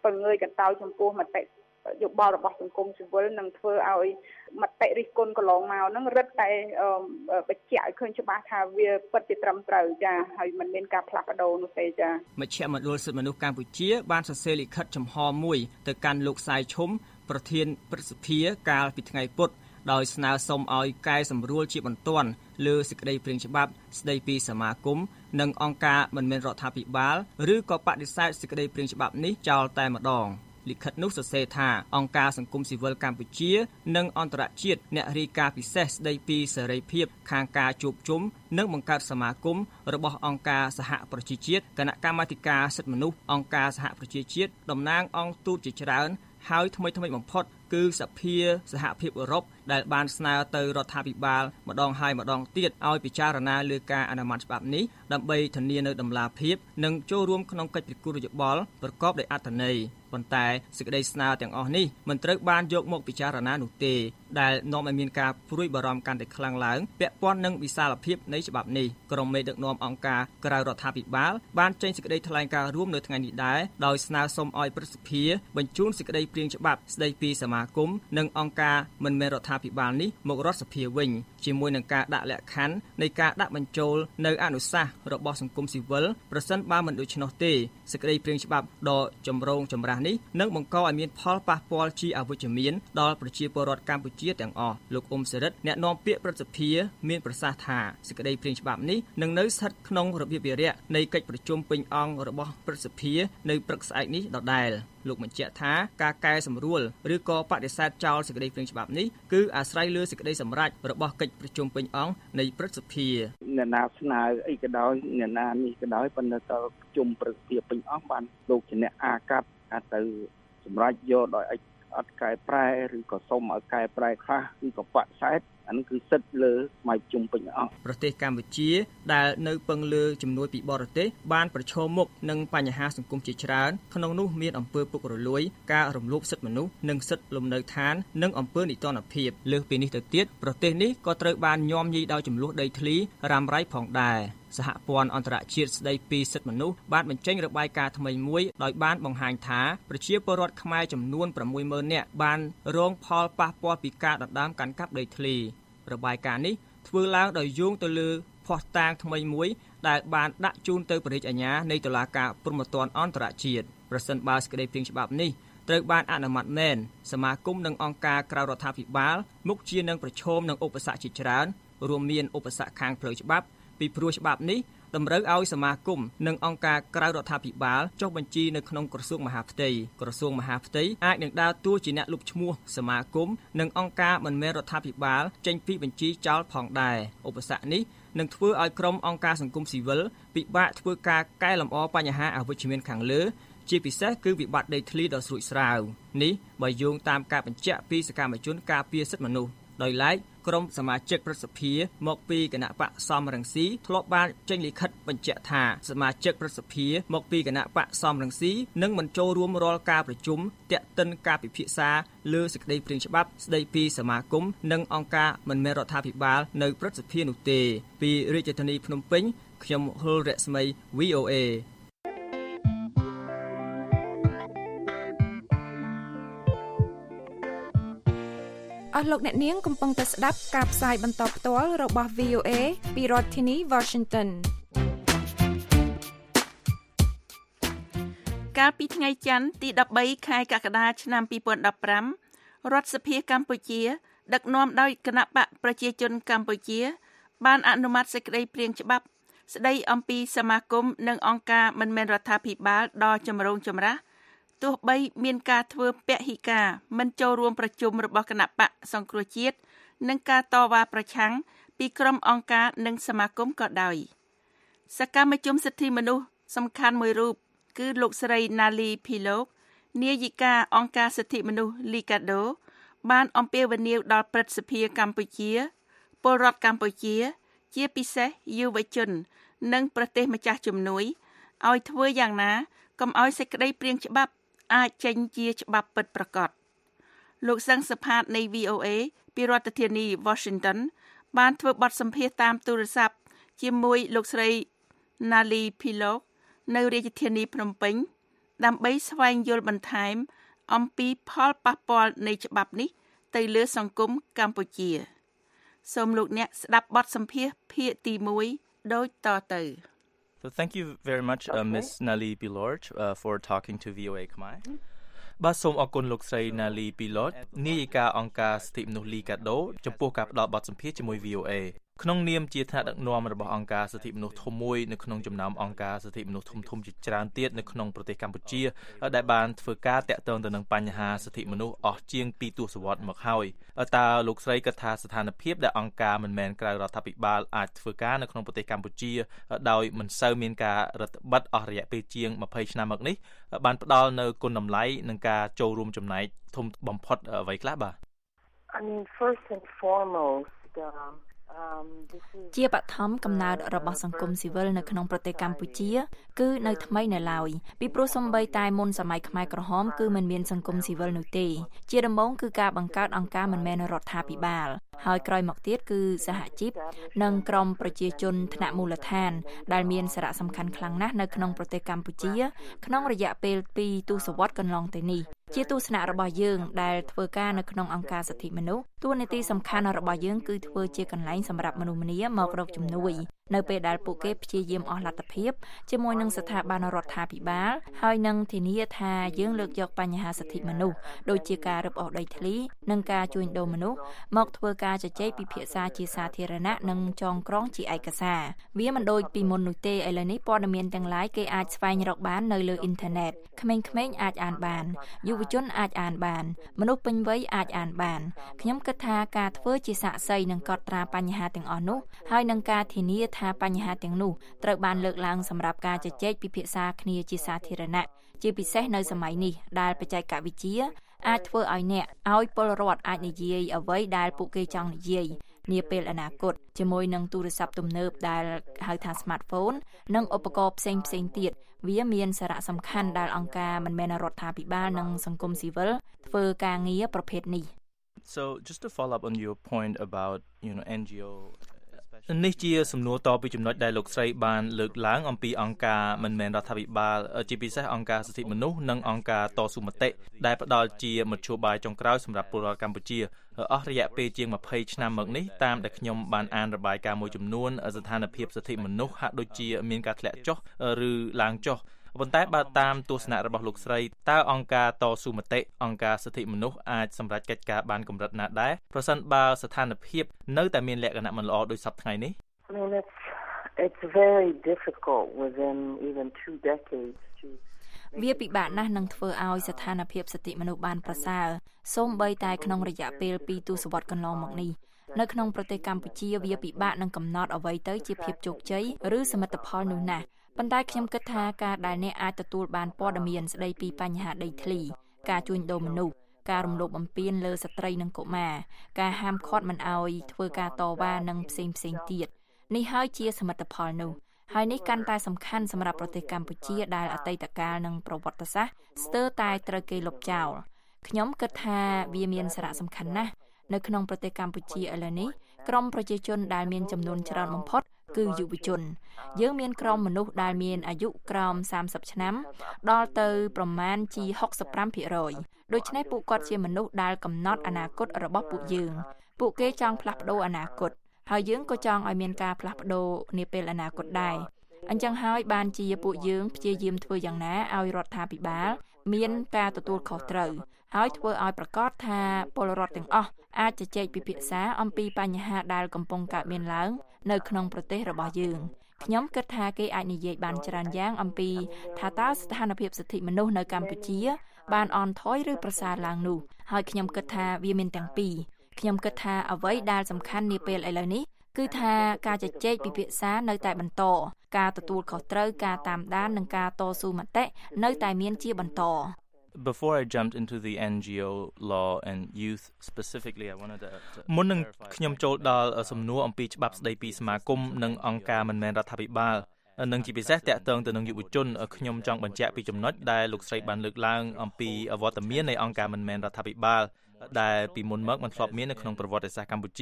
ពង្រើយកន្តើយចំពោះមតិយោបល់របស់សង្គមស៊ីវិលនឹងធ្វើឲ្យមតិរិះគន់កន្លងមកហ្នឹងរឹតតែបញ្ជាក់ឲ្យឃើញច្បាស់ថាវាពិតជាត្រឹមត្រូវចាហើយមិនមានការផ្លាស់ប្ដូរនោះទេចាមជ្ឈមណ្ឌលសិទ្ធិមនុស្សកម្ពុជាបានសរសេរលិខិតចំហមួយទៅកាន់លោកសាយឈុំប្រធានព្រឹទ្ធសភាកាលពីថ្ងៃពុធដោយស្នើសុំឲ្យកែសម្រួលជាបន្ទាន់លើសេចក្តីព្រាងច្បាប់ស្តីពីសមាគមនិងអង្គការមិនមែនរដ្ឋាភិបាលឬក៏បដិសេធសេចក្តីព្រាងច្បាប់នេះចោលតែម្ដងលិខិតនោះសរសេរថាអង្គការសង្គមស៊ីវិលកម្ពុជានិងអន្តរជាតិអ្នករាយការណ៍ពិសេសស្តីពីសេរីភាពខាងការជួបជុំនិងបង្កើតសមាគមរបស់អង្គការសហប្រជាជាតិគណៈកម្មាធិការសិទ្ធិមនុស្សអង្គការសហប្រជាជាតិតំណាងអង្គទូតជាច្រើនហើយថ្មីថ្មីបំផុតគឺសភាសហភាពអឺរ៉ុបដែលបានស្នើទៅរដ្ឋាភិបាលម្ដងហើយម្ដងទៀតឲ្យពិចារណាលើការអនុម័តច្បាប់នេះដើម្បីធានានូវតម្លាភាពនិងចូលរួមក្នុងកិច្ចពិគ្រោះយោបល់ប្រកបដោយអត្ថន័យប៉ុន្តែសេចក្តីស្នើទាំងអស់នេះមិនត្រូវបានយកមកពិចារណានោះទេដែលនាំឲ្យមានការព្រួយបារម្ភកាន់តែខ្លាំងឡើងពាក់ព័ន្ធនឹងវិសាលភាពនៃច្បាប់នេះក្រុមមេដឹកនាំអង្គការក្រៅរដ្ឋាភិបាលបានចេញសេចក្តីថ្លែងការណ៍រួមនៅថ្ងៃនេះដែរដោយស្នើសុំឲ្យព្រឹទ្ធសភាបញ្ជូនសេចក្តីព្រាងច្បាប់ស្តីពីសមាគមនិងអង្គការមិនមែនរដ្ឋាភិបាលនេះមករដ្ឋសភាវិញជាមួយនឹងការដាក់លក្ខខណ្ឌនៃការដាក់បញ្ចូលនៅអនុសាសន៍របស់សង្គមស៊ីវិលប្រសិនបើមិនដូច្នោះទេសេចក្តីព្រាងច្បាប់ដ៏ចម្រូងចម្រាសនេះនឹងបង្កឲ្យមានផលប៉ះពាល់ជាអវិជ្ជមានដល់ប្រជាពលរដ្ឋកម្ពុជាទាំងអស់លោកអ៊ុំសេរិតអ្នកនាំពាក្យព្រឹទ្ធសភាមានប្រសាសន៍ថាសេចក្តីព្រាងច្បាប់នេះនឹងនៅស្ថិតក្នុងរបៀបវារៈនៃកិច្ចប្រជុំពេញអង្គរបស់ព្រឹទ្ធសភានៅព្រឹកស្អែកនេះដដែលលោកបញ្ជាក់ថាការកែសម្រួលឬក៏បដិសេធចោលសេចក្តីព្រាងច្បាប់នេះគឺអាស្រ័យលើសេចក្តីសម្រេចរបស់កិច្ចប្រជុំពេញអង្គនៃព្រឹទ្ធសភាអ្នកណាស្នើអីក៏ដោយអ្នកណានេះក៏ដោយប៉ុន្តែតើប្រជុំព្រឹទ្ធសភាពេញអង្គបានលោកជាអ្នកអាកាត់អាចទៅសម្រេចយកដោយអត់កែប្រែឬក៏សុំឲ្យកែប្រែខ្លះឬក៏បដិសេធអានោះគឺសិទ្ធិលើស្ម័យជុំពេញអង្គប្រទេសកម្ពុជាដែលនៅពឹងលើជំនួយពីបរទេសបានប្រឈមមុខនឹងបញ្ហាសង្គមជាច្រើនក្នុងនោះមានអំពើពុករលួយការរំលោភសិទ្ធិមនុស្សនិងសិទ្ធិលំនៅឋាននិងអំពើនីតិរដ្ឋភាពលើសពីនេះទៅទៀតប្រទេសនេះក៏ត្រូវបានញោមញីដោយចំនួនដីធ្លីរ៉ាំរ៉ៃផងដែរសហព័ន្ធអន្តរជាតិស្តីពីសិទ្ធិមនុស្សបានបញ្ចេញរបាយការណ៍ថ្មីមួយដោយបានបង្ហាញថាប្រជាពលរដ្ឋខ្មែរចំនួន ប្រាំមួយម៉ឺន នាក់បានរងផលប៉ះពាល់ពីការដណ្ដើមកាន់កាប់ដីធ្លីរបាយការណ៍នេះធ្វើឡើងដោយយោងទៅលើភស្តុតាងថ្មីមួយដែលបានដាក់ជូនទៅព្រះរាជអាជ្ញានៃតុលាការព្រហ្មទណ្ឌអន្តរជាតិប្រសិនបើសេចក្តីព្រាងច្បាប់នេះត្រូវបានអនុម័តមែនសមាគមនិងអង្គការក្រៅរដ្ឋាភិបាលមុខជានឹងប្រឈមនឹងឧបសគ្គជាច្រើនរួមមានឧបសគ្គខាងផ្លូវច្បាប់ពីព្រោះច្បាប់នេះតម្រូវឲ្យសមាគមនិងអង្គការក្រៅរដ្ឋាភិបាលចុះបញ្ជីនៅក្នុងក្រសួងមហាផ្ទៃក្រសួងមហាផ្ទៃអាចនឹងដើរតួជាអ្នកលុបឈ្មោះសមាគមនិងអង្គការមិនមែនរដ្ឋាភិបាលចេញពីបញ្ជីចោលផងដែរឧបសគ្គនេះនឹងធ្វើឲ្យក្រុមអង្គការសង្គមស៊ីវិលពិបាកធ្វើការកែលម្អបញ្ហាអវិជ្ជមានខាងលើជាពិសេសគឺវិបត្តិដីធ្លីដ៏ស្រួចស្រាវនេះបើយោងតាមការបញ្ជាក់ពីសកម្មជនការពារសិទ្ធិមនុស្សដោយឡែកក្រុមសមាជិកព្រឹទ្ធសភាមកពីគណៈបកសំរងស៊ីធ្លាប់បានចេញលិខិតបញ្ជាក់ថាសមាជិកព្រឹទ្ធសភាមកពីគណៈបកសំរងស៊ីនឹងមិនចូលរួមរាល់ការប្រជុំទាក់ទិនការពិភាក្សាលើសេចក្តីព្រាងច្បាប់ស្តីពីសមាគមនិងអង្គការមិនមែនរដ្ឋាភិបាលនៅព្រឹទ្ធសភានោះទេពីរាជធានីភ្នំពេញខ្ញុំហុលរស្មី វី អូ អេអស់លោកអ្នកនាងកំពុងតែស្ដាប់ការផ្សាយបន្តផ្ទាល់របស់ វី អូ អេ ពីរដ្ឋធានី Washington កាលពីថ្ងៃច័ន្ទទីដប់បីខែកក្កដាឆ្នាំពីរពាន់ដប់ប្រាំរដ្ឋសភាកម្ពុជាដឹកនាំដោយគណៈបកប្រជាជនកម្ពុជាបានអនុម័តសេចក្តីព្រាងច្បាប់ស្តីអំពីសមាគមនិងអង្គការមិនមែនរដ្ឋាភិបាលដ៏ចម្រូងចម្រាសទោះបីមានការធ្វើពហិការមិនចូលរួមប្រជុំរបស់គណៈបកសង្គ្រោះជាតិនិងការតវ៉ាប្រឆាំងពីក្រុមអង្គការនិងសមាគមក៏ដោយសកម្មជនសិទ្ធិមនុស្សសំខាន់មួយរូបគឺលោកស្រី Nali Philok នាយិកាអង្គការសិទ្ធិមនុស្ស Liga-do បានអំពាវនាវដល់ព្រឹទ្ធសភាកម្ពុជាពលរដ្ឋកម្ពុជាជាពិសេសយុវជននិងប្រទេសម្ចាស់ជំនួយឲ្យធ្វើយ៉ាងណាកុំឲ្យសេចក្តីព្រាងច្បាប់អាចចេញជាច្បាប់ពិតប្រាកដលោកសង្ឃសភានៃ វី អូ អេ ពីរដ្ឋធានី Washington បានធ្វើបទសម្ភាសន៍តាមទូរស័ព្ទជាមួយលោកស្រី Nali Philok នៅរាជធានីភ្នំពេញដើម្បីស្វែងយល់បន្ថែមអំពីផលប៉ះពាល់នៃច្បាប់នេះទៅលើសង្គមកម្ពុជាសូមលោកអ្នកស្ដាប់បទសម្ភាសន៍ភាគទីមួយដូចតទៅ So thank you very much uh, Miss Nali Pilort uh, for talking to វី អូ เอ ខ្មែរបាទសូមអរគុណលោកស្រី Nali Pilort នាយិកាអង្គការសិទ្ធិមនុស្សលីកាដូចំពោះការផ្ដល់បទសម្ភាសន៍ជាមួយ វី អូ เอ ក្នុងនាមជាថ្នាក់ដឹកនាំរបស់អង្គការសិទ្ធិមនុស្សធំមួយនៅក្នុងចំណោមអង្គការសិទ្ធិមនុស្សធំធំជាច្រើនទៀតនៅក្នុងប្រទេសកម្ពុជាដែលបានធ្វើការតាក់ទងទៅនឹងបញ្ហាសិទ្ធិមនុស្សអស់ជាងពីរទសវត្សរ៍មកហើយតើលោកស្រីគិតថាស្ថានភាពដែលអង្គការមិនមែនក្រៅរដ្ឋាភិបាលអាចធ្វើការនៅក្នុងប្រទេសកម្ពុជាដោយមិនសូវមានការរដ្ឋបិទអស់រយៈពេលជាងម្ភៃឆ្នាំមកនេះបានផ្ដល់នៅគុណតម្លៃនិងការចូលរួមចំណែកធំបំផុតអ្វីខ្លះបាទ I mean first and foremost um ជាបឋមកំណើតរបស់សង្គមស៊ីវិលនៅក្នុងប្រទេសកម្ពុជាគឺនៅថ្មីនៅឡើយពីព្រោះសូម្បីតែមុនសម័យខ្មែរក្រហមគឺមិនមានសង្គមស៊ីវិលនោះទេជាដំបូងគឺការបង្កើតអង្គការមិនមែនរដ្ឋាភិបាលហើយក្រោយមកទៀតគឺសហជីពនិងក្រុមប្រជាជនថ្នាក់មូលដ្ឋានដែលមានសារៈសំខាន់ខ្លាំងណាស់នៅក្នុងប្រទេសកម្ពុជាក្នុងរយៈពេលពីរទសវត្សរ៍កន្លងទៅនេះជាទស្សនៈរបស់យើងដែលធ្វើការនៅក្នុងអង្គការសិទ្ធិមនុស្សតួនាទីសំខាន់របស់យើងគឺធ្វើជាកន្លែងសម្រាប់មនុស្សម្នាមករកជំនួយនៅពេលដែលពួកគេព្យាយាមអស់លទ្ធភាពជាមួយនឹងស្ថាប័នរដ្ឋាភិបាលហើយនឹងធានាថាយើងលើកយកបញ្ហាសិទ្ធិមនុស្សដូចជាការរឹបអូសដីធ្លីនិងការជួញដូរមនុស្សមកធ្វើការជជែកពិភាក្សាជាសាធារណៈនិងចងក្រងជាឯកសារវាមិនដូចពីមុននោះទេឥឡូវនេះព័ត៌មានទាំងឡាយគេអាចស្វែងរកបាននៅលើអ៊ីនធឺណិតក្មេងៗអាចអានបានយុវជនអាចអានបានមនុស្សពេញវ័យអាចអានបានខ្ញុំគិតថាការធ្វើជាសាក្សីនិងកត់ត្រាបញ្ហាទាំងអស់នោះហើយនឹងការធានាថាបញ្ហាទាំងនោះត្រូវបានលើកឡើងសម្រាប់ការជជែកពិភាក្សាគ្នាជាសាធារណៈជាពិសេសនៅសម័យនេះដែលបច្ចេកវិទ្យាអាចធ្វើឲ្យអ្នកឲ្យពលរដ្ឋអាចនិយាយអ្វីដែលពួកគេចង់និយាយនាពេលអនាគតជាមួយនឹងទូរស័ព្ទទំនើបដែលហៅថា smartphone និងឧបករណ៍ផ្សេងៗទៀតវាមានសារៈសំខាន់ដែលអង្គការមិនមែនរដ្ឋាភិបាលនិងសង្គមស៊ីវិលធ្វើការងារប្រភេទនេះ So just to follow up on your point about you know អេន ជី អូ នេះជាសំណួរតពីចំណុចដែលលោកស្រីបានលើកឡើងអំពីអង្គការមិនមែនរដ្ឋាភិបាលជាពិសេសអង្គការសិទ្ធិមនុស្សនិងអង្គការតស៊ូមតិដែលផ្ដល់ជាមធ្យោបាយចុងក្រោយសម្រាប់ពលរដ្ឋកម្ពុជាអស់រយៈពេលជាងម្ភៃឆ្នាំមកនេះតាមដែលខ្ញុំបានអានរបាយការណ៍មួយចំនួនស្ថានភាពសិទ្ធិមនុស្សហាក់ដូចជាមានការធ្លាក់ចុះឬឡើងចុះប៉ុន្តែបើតាមទស្សនៈរបស់លោកស្រីតើអង្គការតស៊ូមតិអង្គការសិទ្ធិមនុស្សអាចសម្រេចកិច្ចការបានកម្រិតណាដែរប្រសិនបើស្ថានភាពនៅតែមានលក្ខណៈមិនល្អដូចសពថ្ងៃនេះ I mean it's it's very difficult within even two decades to វាពិបាកណាស់នឹងធ្វើឲ្យស្ថានភាពសិទ្ធិមនុស្សបានប្រសើរសូម្បីតែក្នុងរយៈពេលពីរទសវត្សរ៍កន្លងមកនេះនៅក្នុងប្រទេសកម្ពុជាវាពិបាកនឹងកំណត់អ្វីទៅជាភាពជោគជ័យឬសមិទ្ធផលនោះណាស់ប៉ុន្តែខ្ញុំគិតថាការដែលអ្នកអាចទទួលបានព័ត៌មានស្ដីពីបញ្ហាដីធ្លីការជួញដូរមនុស្សការរំលោភបំពានលើស្ត្រីនិងកុមារការហាមឃាត់មិនឲ្យធ្វើការតវ៉ានិងផ្សេងផ្សេងទៀតនេះហើយជាសមិទ្ធផលនោះហើយនេះកាន់តែសំខាន់សម្រាប់ប្រទេសកម្ពុជាដែលអតីតកាលនិងប្រវត្តិសាស្ត្រស្ទើរតែត្រូវគេលុបចោលខ្ញុំគិតថាវាមានសារៈសំខាន់ណាស់នៅក្នុងប្រទេសកម្ពុជាឥឡូវនេះក្រុមប្រជាជនដែលមានចំនួនច្រើនបំផុតគឺយុវជនយើងមានក្រុមមនុស្សដែលមានអាយុក្រោមសាមសិបឆ្នាំដល់ទៅប្រមាណជា ហុកសិបប្រាំភាគរយ ដូច្នេះពួកគាត់ជាមនុស្សដែលកំណត់អនាគតរបស់ពួកយើងពួកគេចង់ផ្លាស់ប្ដូរអនាគតហើយយើងក៏ចង់ឲ្យមានការផ្លាស់ប្ដូរនាពេលអនាគតដែរអញ្ចឹងហើយបានជាពួកយើងព្យាយាមធ្វើយ៉ាងណាឲ្យរដ្ឋាភិបាលមានការទទួលខុសត្រូវហើយធ្វើឲ្យប្រកាសថាពលរដ្ឋទាំងអស់អាចជជែកពិភាក្សាអំពីបញ្ហាដែលកំពុងកើតមានឡើងនៅក្នុងប្រទេសរបស់យើងខ្ញុំគិតថាគេអាចនិយាយបានច្រើនយ៉ាងអំពីថាតើស្ថានភាពសិទ្ធិមនុស្សនៅកម្ពុជាបានអន់ថយឬប្រសើរឡើងនោះហើយខ្ញុំគិតថាវាមានទាំងពីរខ្ញុំគិតថាអ្វីដែលសំខាន់នាពេលឥឡូវនេះគឺថាការជជែកពិភាក្សានៅតែបន្តការទទួលខុសត្រូវការតាមដាននិងការតស៊ូមតិនៅតែមានជាបន្ត Before I jumped into the អេន ជី អូ law and youth specifically I wanted to មុននឹងខ្ញុំចូលដល់សំណួរអំពីច្បាប់ស្តីពីសមាគមនិងអង្គការមិនមែនរដ្ឋាភិបាលនិងជាពិសេសតាក់ទងទៅនឹងយុវជនខ្ញុំចង់បញ្ជាក់ពីចំណុចដែលលោកស្រីបានលើកឡើងអំពីវត្តមាននៃអង្គការមិនមែនរដ្ឋាភិបាលដែលពីមុនមកមិនធ្លាប់មាននៅក្នុងប្រវត្តិសាស្ត្រកម្ពុជា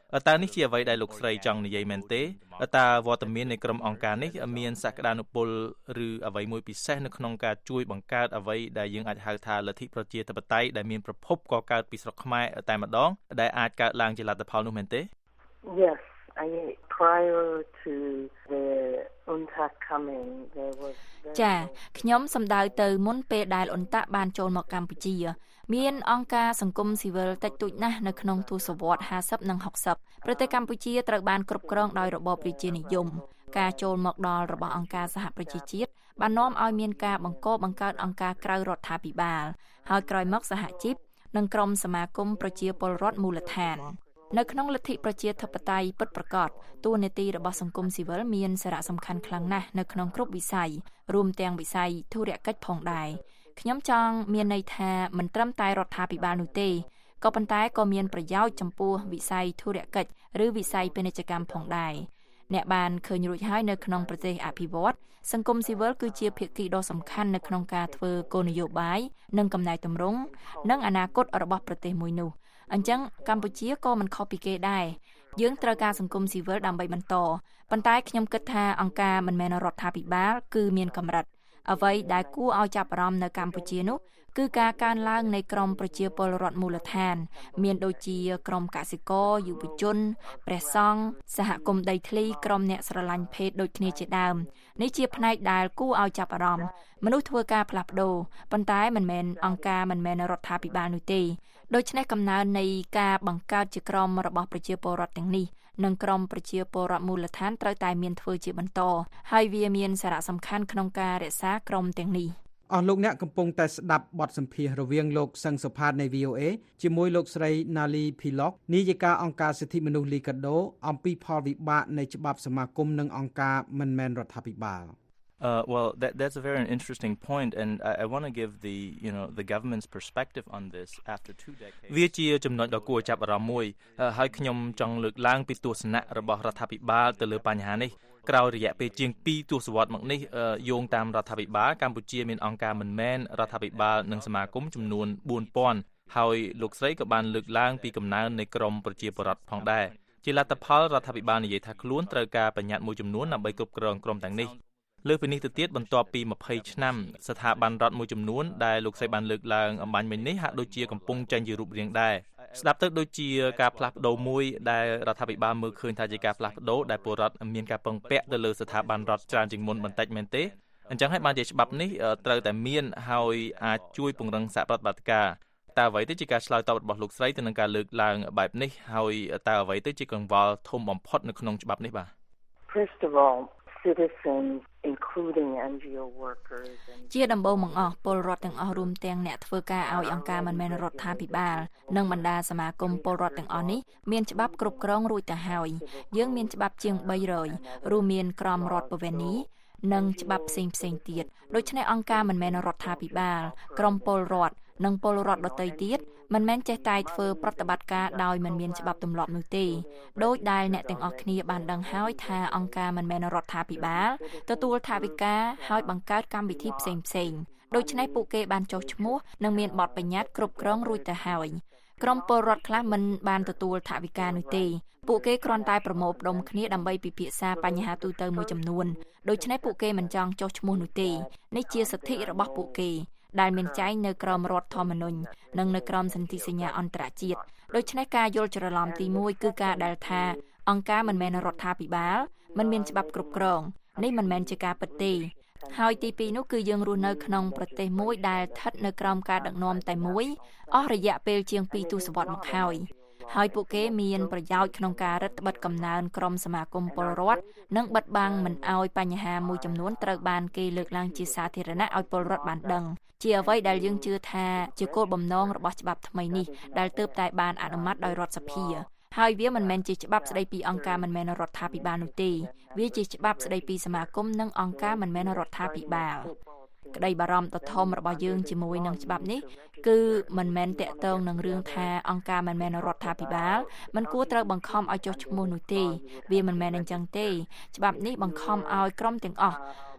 តើនេះជាអ្វីដែលលោកស្រីចង់និយាយមែនទេតើវត្តមាននៃក្រុមអង្គការនេះមានសក្តានុពលឬអ្វីមួយពិសេសនៅក្នុងការជួយបង្កើតអ្វីដែលយើងអាចហៅថាលទ្ធិប្រជាធិបតេយ្យដែលមានប្រភពកកើតពីស្រុកខ្មែរតែម្ដងដែលអាចកើតឡើងជាលទ្ធផលនោះមែនទេ Yes, I prior to the U N T A C coming there was ចាខ្ញុំសម្ដៅទៅមុនពេលដែលអ៊ុនតាក់បានចូលមកកម្ពុជាមានអង្គការសង្គមស៊ីវិលតិចតួចណាស់នៅក្នុងទសវត្សរ៍ហាសិបនិងហុកសិបប្រទេសកម្ពុជាត្រូវបានគ្រប់គ្រងដោយរបបរាជានិយមការចូលមកដល់របស់អង្គការសហប្រជាជាតិបាននាំឲ្យមានការបង្កបង្កើតអង្គការក្រៅរដ្ឋាភិបាលហើយក្រោយមកសហជីពនិងក្រុមសមាគមប្រជាពលរដ្ឋមូលដ្ឋាននៅក្នុងលទ្ធិប្រជាធិបតេយ្យពិតប្រាកដតួនាទីរបស់សង្គមស៊ីវិលមានសារៈសំខាន់ខ្លាំងណាស់នៅក្នុងគ្រប់វិស័យរួមទាំងវិស័យធុរកិច្ចផងដែរខ្ញុំចង់មានន័យថាមិនត្រឹមតែរដ្ឋាភិបាលនោះទេក៏ប៉ុន្តែក៏មានប្រយោជន៍ចំពោះវិស័យធុរកិច្ចឬវិស័យពាណិជ្ជកម្មផងដែរអ្នកបានឃើញរួចហើយនៅក្នុងប្រទេសអភិវឌ្ឍសង្គមស៊ីវិលគឺជាភាគីដ៏សំខាន់នៅក្នុងការធ្វើគោលនយោបាយនិងកំណែទម្រង់និងអនាគតរបស់ប្រទេសមួយនោះអញ្ចឹងកម្ពុជាក៏មិនខុសពីគេដែរយើងត្រូវការសង្គមស៊ីវិលដើម្បីបន្តប៉ុន្តែខ្ញុំគិតថាអង្គការមិនមែនរដ្ឋាភិបាលគឺមានកម្រិតអ្វីដែលគួរឲ្យចាប់អារម្មណ៍នៅកម្ពុជានោះគឺការកើនឡើងនៃក្រមប្រជាពលរដ្ឋមូលដ្ឋានមានដូចជាក្រមកសិករយុវជនព្រះសង្ឃសហគមន៍ដីធ្លីក្រមអ្នកស្រឡាញ់ភេទដូចគ្នាជាដើមនេះជាផ្នែកដែលគួរឲ្យចាប់អារម្មណ៍មនុស្សធ្វើការផ្លាស់ប្ដូរប៉ុន្តែមិនមែនអង្គការមិនមែនរដ្ឋាភិបាលនោះទេដូច្នេះកំណើននៃការបង្កើតជាក្រមរបស់ប្រជាពលរដ្ឋទាំងនេះនិងក្រមប្រជាពលរដ្ឋមូលដ្ឋានត្រូវតែមានធ្វើជាបន្តហើយវាមានសារៈសំខាន់ក្នុងការរក្សាក្រមទាំងនេះអស់លោកអ្នកកំពុងតែស្ដាប់បទសម្ភាសន៍រវាងលោកសឹងសុផាតនៃ វី អូ អេ ជាមួយលោកស្រី Nali Philok នាយិកាអង្គការសិទ្ធិមនុស្សលីកាដូអំពីផលវិបាកនៃច្បាប់សមាគមនិងអង្គការមិនមែនរដ្ឋាភិបាល Uh, well, that, that's a very interesting point, and I, I want to give the, you know, the government's perspective on this after two decades. វាជាចំណុចដ៏គួរចាប់អារម្មណ៍មួយហើយខ្ញុំចង់លើកឡើងពីទស្សនៈរបស់រដ្ឋាភិបាលទៅលើបញ្ហានេះក្រោយរយៈពេលជាងពីរទសវត្សរ៍មកនេះយោងតាមរដ្ឋាភិបាលកម្ពុជាមានអង្គការមិនមែនរដ្ឋាភិបាលនិងសមាគមចំនួនបួនពាន់ហើយលោកស្រីក៏បានលើកឡើងពីកំណើននៃក្រមប្រជាពលរដ្ឋផងដែរជាលទ្ធផលរដ្ឋាភិបាលនិយាយថាខ្លួនត្រូវការបញ្ញត្តិមួយចំនួនដើម្បីគ្រប់គ្រងក្រុមទាំងនេះលើពីនេះទៅទៀតបន្ទាប់ពីម្ភៃឆ្នាំស្ថាប័នរដ្ឋមួយចំនួនដែលលោកស្រីបានលើកឡើងអំបញ្ញមិញនេះហាក់ដូចជាកំពុងចេញជារូបរាងដែរស្ដាប់ទៅដូចជាការផ្លាស់ប្ដូរមួយដែលរដ្ឋាភិបាលមើលឃើញថាជាការផ្លាស់ប្ដូរដែលពលរដ្ឋមានការពឹងពាក់ទៅលើស្ថាប័នរដ្ឋច្រើនជាងមុនបន្តិចមែនទេអញ្ចឹងហើយបានជាច្បាប់នេះត្រូវតែមានហើយអាចជួយពង្រឹងសហប្រតិបត្តិការតើអ្វីទៅជាការឆ្លើយតបរបស់លោកស្រីទៅនឹងការលើកឡើងបែបនេះហើយតើអ្វីទៅជាកង្វល់ធំបំផុតនៅក្នុងច្បាប់នេះបាទ First of all citizens including N G O workers ជាដំបូងបង្អស់ពលរដ្ឋទាំងអស់រួមទាំងអ្នកធ្វើការឲ្យអង្គការមិនមែនរដ្ឋាភិបាលនិងបណ្ដាសមាគមពលរដ្ឋទាំងអស់នេះមានច្បាប់គ្រប់គ្រងរួចទៅហើយយើងមានច្បាប់ជាងបីរយរួមមានក្រមរដ្ឋបវេនីនិងច្បាប់ផ្សេងផ្សេងទៀតដូច្នេះអង្គការមិនមែនរដ្ឋាភិបាលក្រមពលរដ្ឋនិងពលរដ្ឋដទៃទៀតមិនមែនចេះតែធ្វើប្រតិបត្តិការដោយមិនមានច្បាប់ទម្លាប់នោះទេដោយដែលអ្នកទាំងអស់គ្នាបានដឹងហើយថាអង្គការមិនមែនរដ្ឋាភិបាលទទួលថវិកាហើយបង្កើតកម្មវិធីផ្សេងផ្សេងដូច្នេះពួកគេបានចុះឈ្មោះនិងមានបទបញ្ញត្តិគ្រប់គ្រងរួចទៅហើយក្រុមពលរដ្ឋខ្លះមិនបានទទួលថវិកានោះទេពួកគេគ្រាន់តែប្រមូលផ្ដុំគ្នាដើម្បីពិភាក្សាបញ្ហាទូទៅមួយចំនួនដូច្នេះពួកគេមិនចង់ចុះឈ្មោះនោះទេនេះជាសិទ្ធិរបស់ពួកគេដែលមានចែងនៅក្រមរដ្ឋធម្មនុញ្ញនិងនៅក្រមសន្ធិសញ្ញាអន្តរជាតិដូច្នេះការយល់ច្រឡំទីមួយគឺការដែលថាអង្គការមិនមែនរដ្ឋាភិបាលមិនមានច្បាប់គ្រប់គ្រងនេះមិនមែនជាការពិតទេហើយទីពីរនោះគឺយើងរស់នៅក្នុងប្រទេសមួយដែលស្ថិតនៅក្រោមការដឹកនាំតែមួយអស់រយៈពេលជាងពីរទសវត្សរ៍មកហើយហើយពួកគេមានប្រយោជន៍ក្នុងការរឹតបន្តឹងកំណើនក្រុមសមាគមពលរដ្ឋនិងបិទបាំងមិនឲ្យបញ្ហាមួយចំនួនត្រូវបានគេលើកឡើងជាសាធារណៈឲ្យពលរដ្ឋបានដឹងជាអ្វីដែលយើងជឿថាជាគោលបំណងរបស់ច្បាប់ថ្មីនេះដែលទើបតែបានអនុម័តដោយរដ្ឋសភាហើយវាមិនមែនជាច្បាប់ស្ដីពីអង្គការមិនមែនរដ្ឋាភិបាលនោះទេវាជាច្បាប់ស្ដីពីសមាគមនិងអង្គការមិនមែនរដ្ឋាភិបាលក្តីបារម្ភដ៏ធំរបស់យើងជាមួយនឹងច្បាប់នេះគឺមិនមែនតាក់ទងនឹងរឿងថាអង្គការមិនមែនរដ្ឋាភិបាលមិនគួរត្រូវបង្ខំឲ្យចុះឈ្មោះនោះទេវាមិនមែនអញ្ចឹងទេច្បាប់នេះបង្ខំឲ្យក្រុមទាំងអស់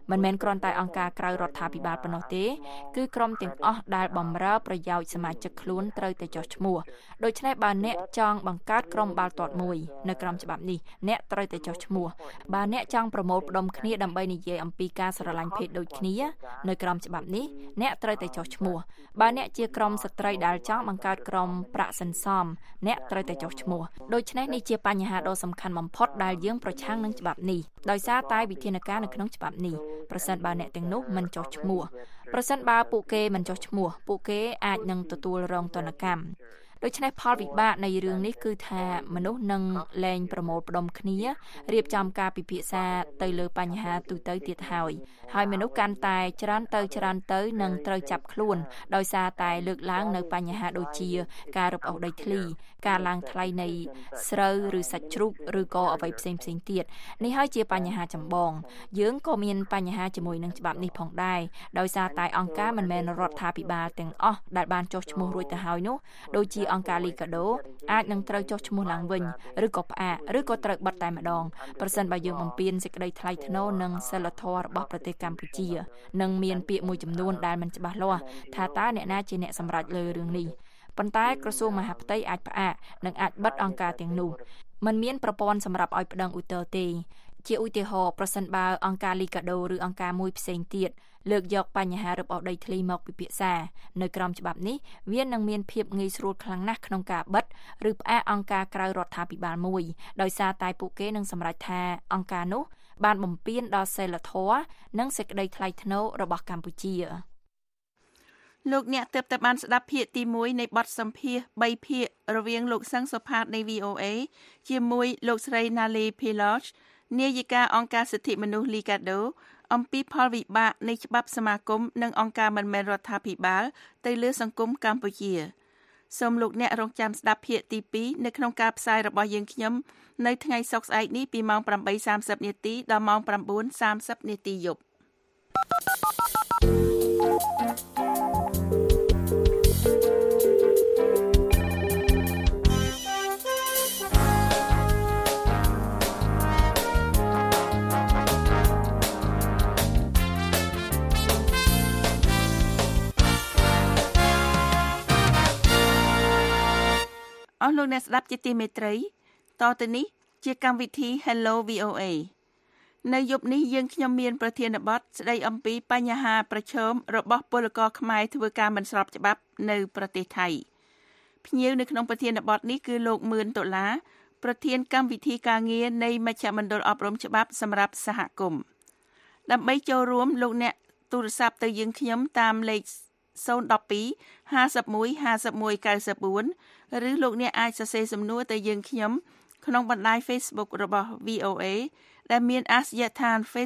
មិនមែនគ្រាន់តែអង្គការក្រៅរដ្ឋាភិបាលប៉ុណ្ណោះទេគឺក្រុមទាំងអស់ដែលបម្រើប្រយោជន៍សមាជិកខ្លួនត្រូវតែចុះឈ្មោះដូច្នេះបើអ្នកចង់បង្កើតក្រុមបាល់ទាត់មួយនៅក្រោមច្បាប់នេះអ្នកត្រូវតែចុះឈ្មោះបើអ្នកចង់ប្រមូលផ្ដុំគ្នាដើម្បីនិយាយអំពីការស្រឡាញ់ភេទដូចគ្នានៅក្រោមច្បាប់នេះអ្នកត្រូវតែចុះឈ្មោះបើអ្នកជាក្រុមស្ត្រីដែលចង់បង្កើតក្រុមប្រាក់សន្សំអ្នកត្រូវតែចុះឈ្មោះដូច្នេះនេះជាបញ្ហាដ៏សំខាន់បំផុតដែលយើងប្រឆាំងនឹងច្បាប់នេះដោយសារតែវិធានការនៅក្នុងច្បាប់នេះប្រសិនបើអ្នកទាំងនោះមិនចុះឈ្មោះប្រសិនបើពួកគេមិនចុះឈ្មោះពួកគេអាចនឹងទទួលរងទណ្ឌកម្មដូច្នេះផលវិបាកនៃរឿងនេះគឺថាមនុស្សនឹងលែងប្រមូលផ្ដុំគ្នារៀបចំការពិភាក្សាទៅលើបញ្ហាទូទៅទៀតហើយហើយមនុស្សកាន់តែច្រើនទៅច្រើនទៅនឹងត្រូវចាប់ខ្លួនដោយសារតែលើកឡើងនៅបញ្ហាដូចជាការរឹបអូសដីធ្លីការឡើងថ្លៃនៃស្រូវឬសាច់ជ្រូកឬក៏អ្វីផ្សេងផ្សេងទៀតនេះហើយជាបញ្ហាចម្បងយើងក៏មានបញ្ហាជាមួយនឹងច្បាប់នេះផងដែរដោយសារតែអង្គការមិនមែនរដ្ឋាភិបាលទាំងអស់ដែលបានចុះឈ្មោះរួចទៅហើយនោះដូចជាអង្គការលីកាដូអាចនឹងត្រូវចុះឈ្មោះឡើងវិញឬក៏ផ្អាកឬក៏ត្រូវបិទតែម្ដងប្រសិនបើយើងបំពេញសេចក្តីថ្លៃថ្នូរនិងសិលធម៌របស់ប្រទេសកម្ពុជានឹងមានពាក្យមួយចំនួនដែលមិនច្បាស់លាស់ថាតើអ្នកណាជាអ្នកសម្រេចលើរឿងនេះប៉ុន្តែក្រសួងមហាផ្ទៃអាចផ្អាកនិងអាចបិទអង្គការទាំងនោះมันមានប្រព័ន្ធសម្រាប់ឲ្យប្តឹងឧទ្ធរណ៍ទេជាឧទាហរណ៍ប្រសិនបើអង្គការលីកាដូឬអង្គការមួយផ្សេងទៀតលើកយកបញ្ហារឹបអូសដីធ្លីមកពិភាក្សានៅក្រោមច្បាប់នេះវានឹងមានភាពងាយស្រួលខ្លាំងណាស់ក្នុងការបិទឬផ្អាកអង្គការក្រៅរដ្ឋាភិបាលមួយដោយសារតែពួកគេនឹងសម្រេចថាអង្គការនោះបានបំពានដល់សីលធម៌និងសេចក្តីថ្លៃថ្នូររបស់កម្ពុជាលោកអ្នកទើបតែបានស្ដាប់ភាគទីមួយនៃបទសម្ភាសន៍បីភាគរវាងលោកសឹងសុផាតនៃ វី អូ អេ ជាមួយលោកស្រី Nali Piloch នាយិកាអង្គការសិទ្ធិមនុស្ស Liga do អំពីផលវិបាកនៃច្បាប់សមាគមនិងអង្គការមិនមែនរដ្ឋាភិបាលទៅលើសង្គមកម្ពុជាសូមលោកអ្នករងចាំស្ដាប់ភាគទីពីរនៅក្នុងការផ្សាយរបស់យើងខ្ញុំនៅថ្ងៃសុក្រស្អែកនេះពីម៉ោង ប្រាំបីសាមសិប នាទីដល់ម៉ោង ប្រាំបួនសាមសិប នាទីយប់អស់លោកអ្នកស្ដាប់ជាទីមេត្រីតទៅនេះជាកម្មវិធី Hello វី អូ អេ នៅយប់នេះយើងខ្ញុំមានប្រធានបទស្ដីអំពីបញ្ហាប្រឈមរបស់ពលករខ្មែរធ្វើការមិនស្របច្បាប់នៅប្រទេសថៃភ្ញៀវនៅក្នុងប្រធានបទនេះគឺលោកមឿនដុល្លារប្រធានកម្មវិធីការងារនៃមជ្ឈមណ្ឌលអប់រំច្បាប់សម្រាប់សហគមន៍ដើម្បីចូលរួមលោកអ្នកទូរស័ព្ទទៅយើងខ្ញុំតាមលេខศูนย์ หนึ่ง สอง ห้า หนึ่ง หนึ่ง ห้า หนึ่ง เก้า สี่ឬលោកអ្នកអាចសរសេរសំណួរទៅយើងខ្ញុំក្នុងបណ្ដាញ Facebook របស់ វី អូ អេ ដែលមានអាសយដ្ឋាន facebook.com/voa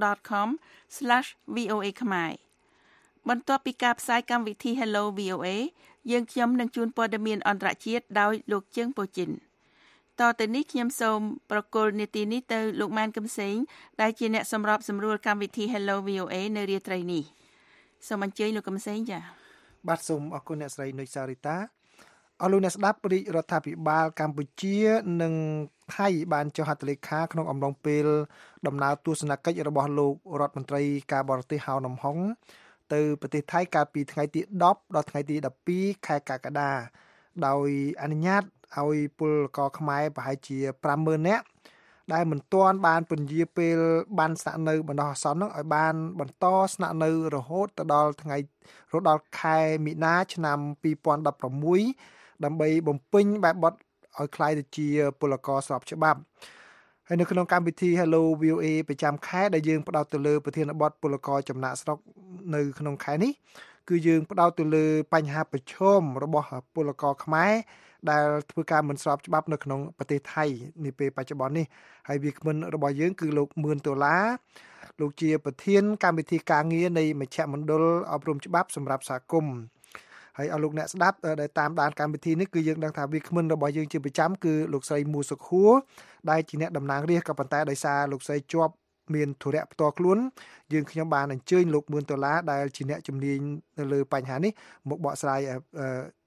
ខ្មែរបន្ទាប់ពីការផ្សាយកម្មវិធី Hello វី អូ អេ យើងខ្ញុំនឹងជូនព័ត៌មានអន្តរជាតិដោយលោកជើងពូជីនតទៅនេះខ្ញុំសូមប្រកល់នីតិនេះទៅលោកម៉ានកំសែងដែលជាអ្នកសម្របសម្រួលកម្មវិធី Hello វី អូ អេ នៅរាត្រីនេះសូមអញ្ជើញលោកកំសែងចា៎បាទសូមអរគុណអ្នកស្រីនុចសារីតាអរលោកអ្នកស្ដាប់រាជរដ្ឋាភិបាលកម្ពុជានិងថៃបានចុះហត្ថលេខាក្នុងអំឡុងពេលដំណើរទស្សនកិច្ចរបស់លោករដ្ឋមន្ត្រីការបរទេសហៅនំហុងទៅប្រទេសថៃកាលពីថ្ងៃទីដប់ដល់ថ្ងៃទីដប់ពីរខែកក្កដាដោយអនុញ្ញាតឲ្យពលករខ្មែរប្រហែលជា ប្រាំម៉ឺន នាក់ដែលមិនទាន់បានពន្យាពេលបានស្នាក់នៅបណ្ដោះអាសន្ននោះឲ្យបានបន្តស្នាក់នៅរហូតទៅដល់ថ្ងៃរហូតដល់ខែមីនាឆ្នាំពីរពាន់ដប់ប្រាំមួយដើម្បីបំពេញបែបបទឲ្យคล้ายទៅជាពលករស្របច្បាប់ហើយនៅក្នុងកម្មវិធី Hello វី អូ អេ ប្រចាំខែដែលយើងផ្ដោតទៅលើប្រធានបទពលករចំណាក់ស្រុកនៅក្នុងខែនេះគឺយើងផ្ដោតទៅលើបញ្ហាប្រឈមរបស់ពលករខ្មែរដែលធ្វើការមិនស្របច្បាប់នៅក្នុងប្រទេសថៃនាពេលបច្ចុប្បន្ននេះហើយវាគ្មិនរបស់យើងគឺលោកមឿនដុល្លារលោកជាប្រធានកម្មវិធីការងារនៃមជ្ឈមណ្ឌលអប់រំច្បាប់សម្រាប់សហគមន៍ហើយអរលោកអ្នកស្ដាប់ដែលតាមដានកម្មវិធីនេះគឺយើងដឹងថាវាគ្មិនរបស់យើងជាប្រចាំគឺលោកស្រីមូសុខួរដែលជាអ្នកតំណាងរាស្ត្រក៏ប៉ុន្តែដោយសារលោកស្រីជាប់មានធុរៈផ្ទាល់ខ្លួនយើងខ្ញុំបានអញ្ជើញលោកមឿនដុល្លារដែលជាអ្នកជំនាញនៅលើបញ្ហានេះមកបកស្រាយ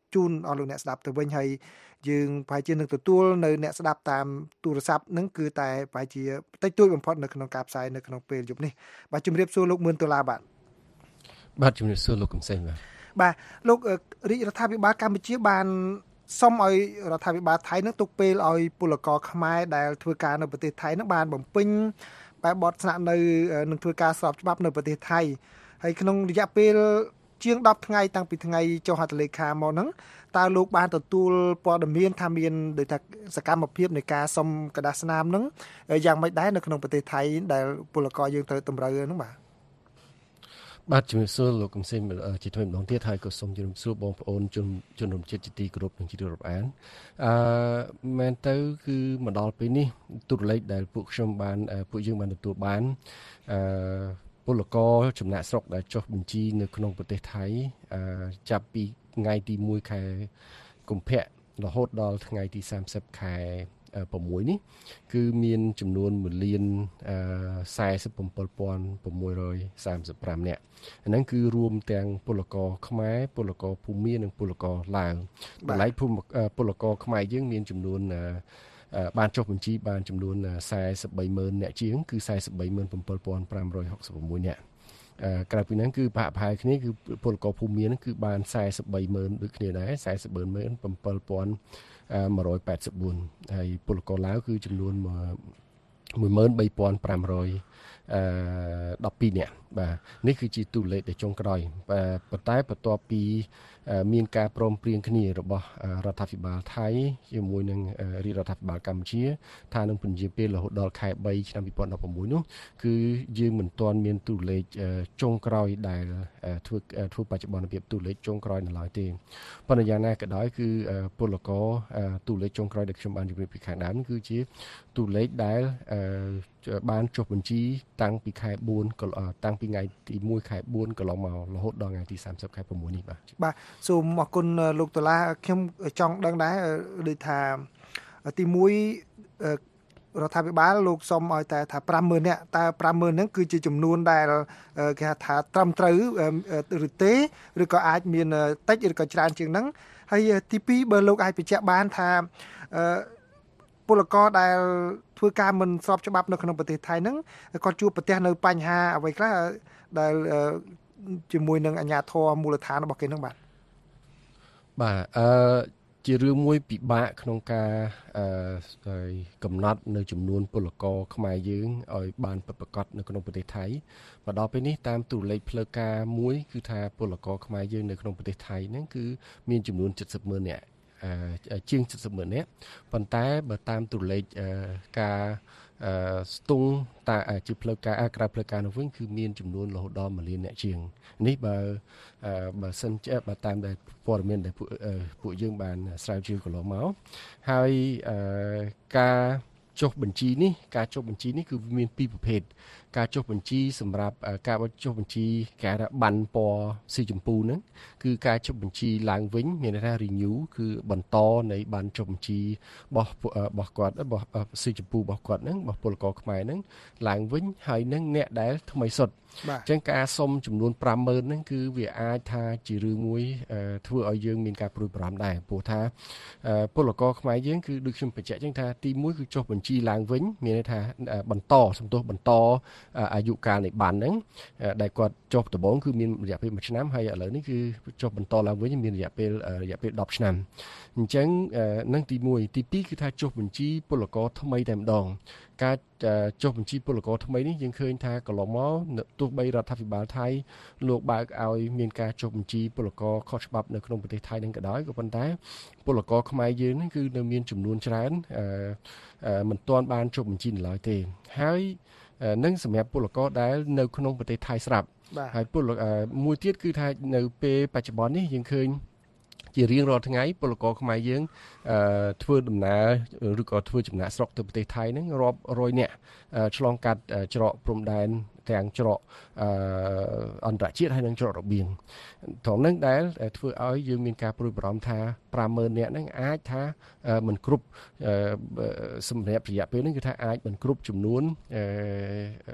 ជូនអស់លោកអ្នកស្ដាប់ទៅវិញហើយយើងប្រហែលជានឹងទទួលនៅអ្នកស្ដាប់តាមទូរស័ព្ទហ្នឹងគឺតែប្រហែលជាតិចតួចបំផុតនៅក្នុងការផ្សាយនៅក្នុងពេលយប់នេះបាទជំរាបសួរលោកមឿនដុល្លារបាទបាទជំរាបសួរលោកកំសែងបាទបាទលោករាជរដ្ឋាភិបាលកម្ពុជាបានសុំឲ្យរដ្ឋាភិបាលថៃនឹងទុកពេលឲ្យពលករខ្មែរដែលធ្វើការនៅប្រទេសថៃនឹងបានបំពេញបែបបទស្នាក់នៅនឹងធ្វើការស្របច្បាប់នៅប្រទេសថៃហើយក្នុងរយៈពេលជាងដប់ថ្ងៃតាំងពីថ្ងៃចុះហត្ថលេខាមកហ្នឹងតើលោកបានទទួលព័ត៌មានថាមានដូចថាសកម្មភាពនៃការសុំกระดาษស្នាមហ្នឹងយ៉ាងម៉េចដែរនៅក្នុងប្រទេសថៃដែលពលករយើងត្រូវតម្រូវហ្នឹងបាទបាទជំរាបសួរលោកកំសែងជាថ្មីម្ដងទៀតហើយក៏សូមជម្រាបសួរបងប្អូនជនជនរួមជាតិជាទីគោរពនិងជាទីរាប់អានអឺមែនទៅគឺមកដល់ពេលនេះទូរលេខដែលពួកខ្ញុំបានពួកយើងបានទទួលបានអឺពលករចំណាក់ស្រុកដែលចុះបញ្ជីនៅក្នុងប្រទេសថៃអឺចាប់ពីថ្ងៃទីមួយខែកុម្ភៈរហូតដល់ថ្ងៃទីសាមសិបខែ6នេះគឺមានចំនួនមួយលានសែសិប៧ពាន់៦រយសាមសិបប្រាំនាក់អាហ្នឹងគឺរួមទាំងពលករខ្មែរពលករភូមានិងពលករឡាវតម្លៃភូមិពលករខ្មែរយើងមានចំនួនបានចុះបញ្ជីបានចំនួនសែសិបបីម៉ឺននាក់ជាងគឺសែសិបបីម៉ឺន៧ពាន់ប្រាំរយហុកសិប៦នាក់ក្រៅពីហ្នឹងគឺប្រហាក់ប្រហែលគ្នាគឺពលករភូមាហ្នឹងគឺបានសែសិបបីម៉ឺនដូចគ្នាដែរសែសិបបីម៉ឺន៧ពាន់មួយរយប៉ែតសិបបួនហើយពលករឡាវគឺចំនួនមួយម៉ឺនបីពាន់ប្រាំរយអឺដប់ពីរនាក់បាទនេះគឺជាតួលេខដែលចុងក្រោយប៉ុន្តែបន្ទាប់ពីមានការព្រមព្រៀងគ្នារបស់រដ្ឋាភិបាលថៃជាមួយនឹងរាជរដ្ឋាភិបាលកម្ពុជាថានឹងពន្យាពេលរហូតដល់ខែបីឆ្នាំពីរពាន់ដប់ប្រាំមួយនោះគឺយើងមិនទាន់មានតួលេខចុងក្រោយដែលធ្វើធ្វើបច្ចុប្បន្នភាពតួលេខចុងក្រោយនៅឡើយទេប៉ុន្តែយ៉ាងណាក៏ដោយគឺពលករតួលេខចុងក្រោយដែលខ្ញុំបានជម្រាបពីខាងដើមគឺជាតួលេខដែលបានចុះបញ្ជីតាំងពីខែបួនតាំងពីថ្ងៃទីមួយខែបួនកន្លងមករហូតដល់ថ្ងៃទីសាមសិបខែ៦នេះបាទបាទសូមអរគុណលោកដុល្លារខ្ញុំចង់ដឹងដែរដូចថាទីមួយរដ្ឋាភិបាលលោកសុំឲ្យតែថាប្រាំម៉ឺននាក់តើប្រាំម៉ឺនហ្នឹងគឺជាចំនួនដែលគេថាត្រឹមត្រូវឬទេឬក៏អាចមានតិចឬក៏ច្រើនជាងហ្នឹងហើយទីពីរបើលោកអាចបញ្ជាក់បានថាពលករដែលធ្វើការមិនស្របច្បាប់នៅក្នុងប្រទេសថៃហ្នឹងគាត់ជួបប្រទះនៅបញ្ហាអ្វីខ្លះដែលជាមួយនឹងអាជ្ញាធរមូលដ្ឋានរបស់គេហ្នឹងបាទបាទអឺជារឿងមួយពិបាកក្នុងការអឺកំណត់នៅចំនួនពលករខ្មែរយើងឲ្យបានពិតប្រាកដនៅក្នុងប្រទេសថៃមកដល់ពេលនេះតាមតួលេខផ្លូវការមួយគឺថាពលករខ្មែរយើងនៅក្នុងប្រទេសថៃហ្នឹងគឺមានចំនួន칠십ម៉ឺននាក់ជាង칠십ម៉ឺននាក់ប៉ុន្តែបើតាមតួលេខការស្ទង់តាជាផ្លូវការក្រៅផ្លូវការនោះវិញគឺមានចំនួនរហូតដល់មួយលានអ្នកជាងនេះបើបើសិនជាបើតាមដែលព័ត៌មានដែលពួកយើងបានស្រាវជ្រាវកន្លងមកហើយការចុះបញ្ជីនេះការចុះបញ្ជីនេះគឺមានពីរប្រភេទការចុះបញ្ជីសម្រាប់ការចុះបញ្ជីគេថាប័ណ្ណពណ៌ស៊ីជម្ពូហ្នឹងគឺការចុះបញ្ជីឡើងវិញមានន័យថា renew គឺបន្តនៃប័ណ្ណចុះបញ្ជីរបស់របស់គាត់របស់ស៊ីជម្ពូរបស់គាត់ហ្នឹងរបស់ពលករខ្មែរហ្នឹងឡើងវិញហើយនឹងអ្នកដែលថ្មីសុទ្ធអញ្ចឹងការសុំចំនួនប្រាំម៉ឺនហ្នឹងគឺវាអាចថាជារឿងមួយធ្វើឲ្យយើងមានការព្រួយបារម្ភដែរព្រោះថាពលករខ្មែរយើងគឺដូចខ្ញុំបញ្ជាក់អញ្ចឹងថាទីមួយគឺចុះបញ្ជីឡើងវិញមានន័យថាបន្តសំទោសបន្តអាយុកាលនៃប័ណ្ណហ្នឹងដែលគាត់ចុះដំបូងគឺមានរយៈពេលមួយឆ្នាំហើយឥឡូវនេះគឺចុះបន្តឡើងវិញមានរយៈពេលរយៈពេលដប់ឆ្នាំអញ្ចឹងនឹងទីមួយទីពីរគឺថាចុះបញ្ជីពលករថ្មីតែម្ដងការចុះបញ្ជីពលករថ្មីនេះយើងឃើញថាកន្លងមកទោះបីរដ្ឋាភិបាលថៃលោកបើកឲ្យមានការចុះបញ្ជីពលករខុសច្បាប់នៅក្នុងប្រទេសថៃនឹងក៏ដោយក៏ប៉ុន្តែពលករខ្មែរយើងនេះគឺនៅមានចំនួនច្រើនមិនទាន់បានចុះបញ្ជីនៅឡើយទេហើយនឹងសម្រាប់ពលករដែលនៅក្នុងប្រទេសថៃស្រាប់ហើយពលមួយទៀតគឺថានៅពេលបច្ចុប្បន្ននេះយើងឃើញជារៀងរាល់ថ្ងៃពលករខ្មែរយើងធ្វើដំណើរឬក៏ធ្វើចំណាក់ស្រុកទៅប្រទេសថៃហ្នឹងរាប់រយនាក់ឆ្លងកាត់ច្រកព្រំដែនទាំងច្រកអន្តរជាតិហើយនិងច្រករបៀងត្រង់ហ្នឹងដែលធ្វើឲ្យយើងមានការព្រួយបារម្ភថាប្រាំម៉ឺននាក់ហ្នឹងអាចថាមិនគ្រប់សម្រាប់រយៈពេលហ្នឹងគឺថាអាចមិនគ្រប់ចំនួន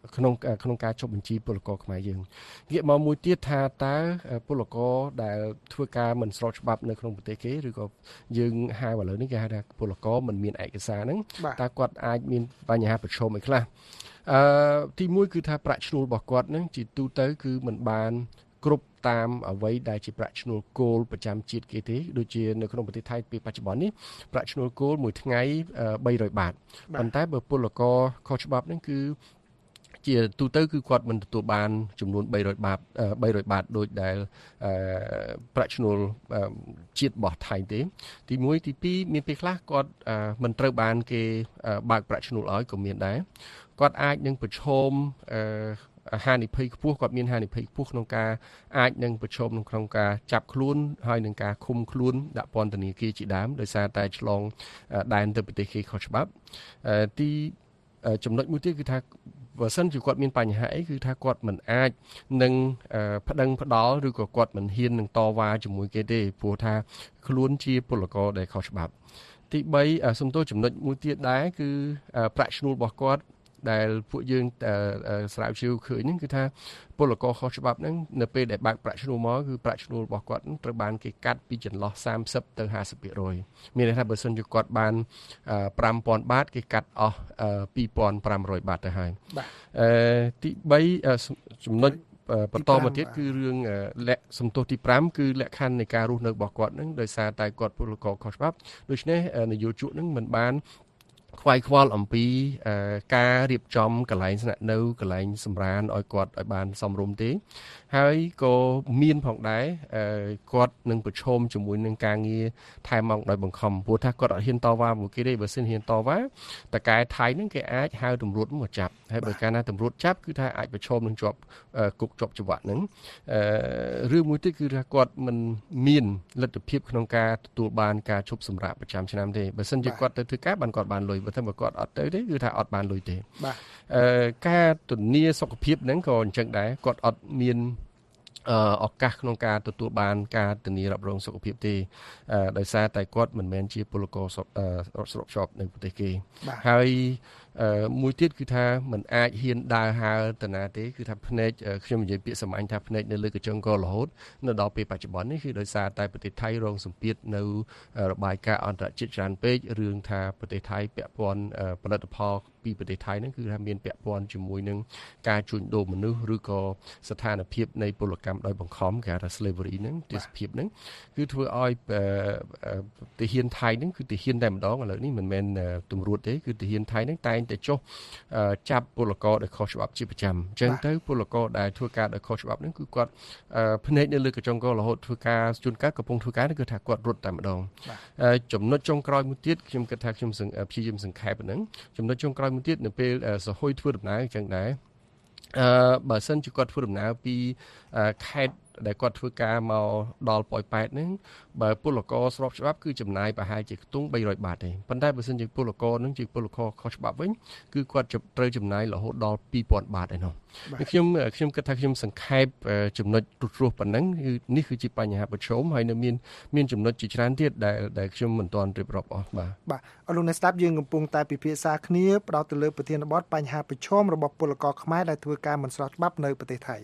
ក្នុងក្នុងការចុះបញ្ជីពលករខ្មែរយើងងាកមកមួយទៀតថាតើពលករដែលធ្វើការមិនស្របច្បាប់នៅក្នុងប្រទេសគេឬក៏យើងហៅឥឡូវនេះគេហៅថាពលករមិនមានឯកសារហ្នឹងតើគាត់អាចមានបញ្ហាប្រឈមអីខ្លះអឺទីមួយគឺថាប្រាក់ឈ្នួលរបស់គាត់ហ្នឹងជាទូទៅគឺមិនបានគ្រប់តាមអ្វីដែលជាប្រាក់ឈ្នួលគោលប្រចាំជាតិគេទេដូចជានៅក្នុងប្រទេសថៃពេលបច្ចុប្បន្ននេះប្រាក់ឈ្នួលគោលមួយថ្ងៃបីរយបាតប៉ុន្តែបើពលករខុសច្បាប់ហ្នឹងគឺជាទូទៅគឺគាត់មិនទទួលបានចំនួនបីរយបាតបីរយបាតដូចដែលប្រាក់ឈ្នួលជាតិរបស់ថៃទេទីមួយទីពីរមានពេលខ្លះគាត់មិនត្រូវបានគេបើកប្រាក់ឈ្នួលឲ្យក៏មានដែរគាត់អាចនឹងប្រឈមហានិភ័យខ្ពស់គាត់មានហានិភ័យខ្ពស់ក្នុងការអាចនឹងប្រឈមក្នុងការចាប់ខ្លួនហើយនឹងការឃុំខ្លួនដាក់ពន្ធនាគារជាដើមដោយសារតែឆ្លងដែនទៅប្រទេសគេខុសច្បាប់ទីចំណុចមួយទៀតគឺថាបើសិនជាគាត់មានបញ្ហាអីគឺថាគាត់មិនអាចនឹងប្តឹងផ្ដាល់ឬក៏គាត់មិនហ៊ាននឹងតវ៉ាជាមួយគេទេព្រោះថាខ្លួនជាពលករដែលខុសច្បាប់ទីបីសំទោសចំណុចមួយទៀតដែរគឺប្រាក់ឈ្នួលរបស់គាត់ដែលពួកយើងស្រាវជ្រាវឃើញហ្នឹងគឺថាពលករខុសច្បាប់ហ្នឹងនៅពេលដែលបើកប្រាក់ឈ្នួលមកគឺប្រាក់ឈ្នួលរបស់គាត់ត្រូវបានគេកាត់ពីចន្លោះសាមសិបទៅហាសិបភាគរយមានន័យថាបើសិនជាគាត់បានប្រាំពាន់បាតគេកាត់អស់ពីរពាន់ប្រាំរយបាតទៅហើយអឺទីបីចំណុចបន្តមកទៀតគឺរឿងលក្ខសំទោសទីប្រាំគឺលក្ខខណ្ឌនៃការរស់នៅរបស់គាត់ហ្នឹងដោយសារតែគាត់ពលករខុសច្បាប់ដូច្នេះនយោជកហ្នឹងមិនបានខ្វាយខ្វល់អំពីការរៀបចំកន្លែងស្នាក់នៅកន្លែងសម្រានឲ្យគាត់ឲ្យបានសមរម្យទេហើយក៏មានផងដែរគាត់នឹងប្រឈមជាមួយនឹងការងារថែមមកដោយបង្ខំព្រោះថាគាត់អត់ហ៊ានតវ៉ាមួយគេទេបើសិនហ៊ានតវ៉ាតកែថៃនឹងគេអាចហៅតម្រួតមកចាប់ហើយបើកាលណាតម្រួតចាប់គឺថាអាចប្រឈមនឹងជាប់គុកជាប់ច្បាប់ហ្នឹងឬមួយទៀតគឺថាគាត់មិនមានលទ្ធភាពក្នុងការទទួលបានការឈប់សម្រាកប្រចាំឆ្នាំទេបើសិនជាគាត់ទៅធ្វើការបានគាត់បានលុយបើតែគាត់អត់ទៅទេគឺថាអត់បានលុយទេបាទអឺការធានាសុខភាពហ្នឹងក៏អញ្ចឹងដែរគាត់អត់មានឱកាសក្នុងការទទួលបានការធានារ៉ាប់រងសុខភាពទេដោយសារតែគាត់មិនមែនជាពលករស្រុកជាប់នៅប្រទេសគេហើយមួយទៀតគឺថាมันអាចហ៊ានដើរហើរទៅណាទេគឺថាភ្នែកខ្ញុំនិយាយពាក្យសម្អាញ់ថាភ្នែកនៅលើកញ្ចឹងករហូតនៅដល់ពេលបច្ចុប្បន្ននេះគឺដោយសារតែប្រទេសថៃរងសម្ពាធនៅរបាយការណ៍អន្តរជាតិច្រើនពេករឿងថាប្រទេសថៃពាក់ព័ន្ធផលិតផលពីប្រទេសថៃហ្នឹងគឺថាមានពាក់ព័ន្ធជាមួយនឹងការជួញដូរមនុស្សឬក៏ស្ថានភាពនៃពលកម្មដោយបង្ខំគេហៅថា slavery ហ្នឹងទេសភាពហ្នឹងគឺធ្វើឲ្យទាហានថៃហ្នឹងគឺទាហានតែម្ដងឥឡូវនេះមិនមែនទម្រួតទេគឺទាហានថៃហ្នឹងតែងតែចុះចាប់ពលករដែលខុសច្បាប់ជាប្រចាំអញ្ចឹងទៅពលករដែលធ្វើការដោយខុសច្បាប់ហ្នឹងគឺគាត់ភ្នែកនៅលើកញ្ចក់ករហូតធ្វើការជួនកាលកំពុងធ្វើការគឺថាគាត់រត់តែម្ដងចំណុចចុងក្រោយមួយទៀតខ្ញុំគិតថាខ្ញុំព្យាយាមសង្ខេបហ្នឹងចំណុចចុងក្រោយមួយទៀតនៅពេលសហុយធ្វើដំណើរអញ្ចឹងដែរអឺបើសិនជាគាត់ធ្វើដំណើរពីខេត្តដែលគាត់ធ្វើការមកដល់ប៉ោយប៉ែតហ្នឹងបើពលករស្របច្បាប់គឺចំណាយប្រហែលជាខ្ទង់បីរយបាតទេប៉ុន្តែបើសិនជាពលករហ្នឹងជាពលករខុសច្បាប់វិញគឺគាត់ត្រូវចំណាយរហូតដល់ពីរពាន់បាតឯនោះខ្ញុំខ្ញុំគិតថាខ្ញុំសង្ខេបចំណុចរស់រស់ប៉ុណ្ណឹងគឺនេះគឺជាបញ្ហាប្រឈមហើយនៅមានមានចំណុចជាច្រើនទៀតដែលដែលខ្ញុំមិនទាន់រៀបរាប់អស់បាទបាទអរលោកអ្នកស្ដាប់យើងកំពុងតែពិភាក្សាគ្នាផ្ដោតទៅលើប្រធានបទបញ្ហាប្រឈមរបស់ពលករខ្មែរដែលធ្វើការមិនស្របច្បាប់នៅប្រទេសថៃ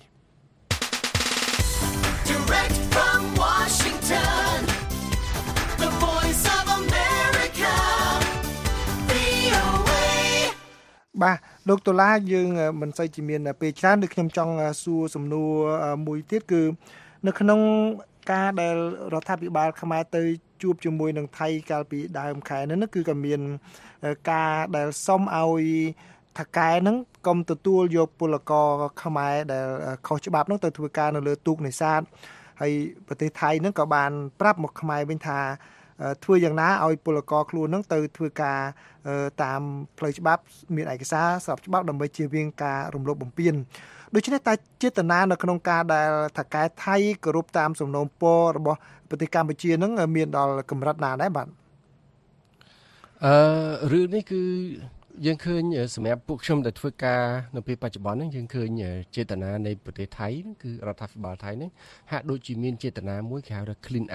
Direct from Washington, the voice of America, វី អូ เอបាទលោកដុល្លារយើងមិនសូវជាមានពេលច្រើនដូចខ្ញុំចង់សួរសំណួរមួយទៀតគឺនៅក្នុងការដែលរដ្ឋាភិបាលខ្មែរទៅជួបជាមួយនឹងថៃកាលពីដើមខែនេះគឺក៏មានការដែលសុំឲ្យថកែហ្នឹងកុំទទួលយកពលករខ្មែរដែលខុសច្បាប់ហ្នឹងទៅធ្វើការនៅលើទូកនេសាទហើយប្រទេសថៃហ្នឹងក៏បានប្រាប់មកខ្មែរវិញថាធ្វើយ៉ាងណាឲ្យពលករខ្លួនហ្នឹងទៅធ្វើការតាមផ្លូវច្បាប់មានឯកសារស្របច្បាប់ដើម្បីជៀសវាងការរំលោភបំពានដូច្នេះតែចេតនានៅក្នុងការដែលថកែថៃគោរពតាមសំណូមពររបស់ប្រទេសកម្ពុជាហ្នឹងមានដល់កម្រិតណាដែរបាទអឺរឿងនេះគឺយើងឃើញសម្រាប់ពួកខ្ញុំដែលធ្វើការនៅពេលបច្ចុប្បន្នហ្នឹងយើងឃើញចេតនានៃប្រទេសថៃគឺរដ្ឋាភិបាលថៃហ្នឹងហាក់ដូចជាមានចេតនាមួយគេហៅថា clean up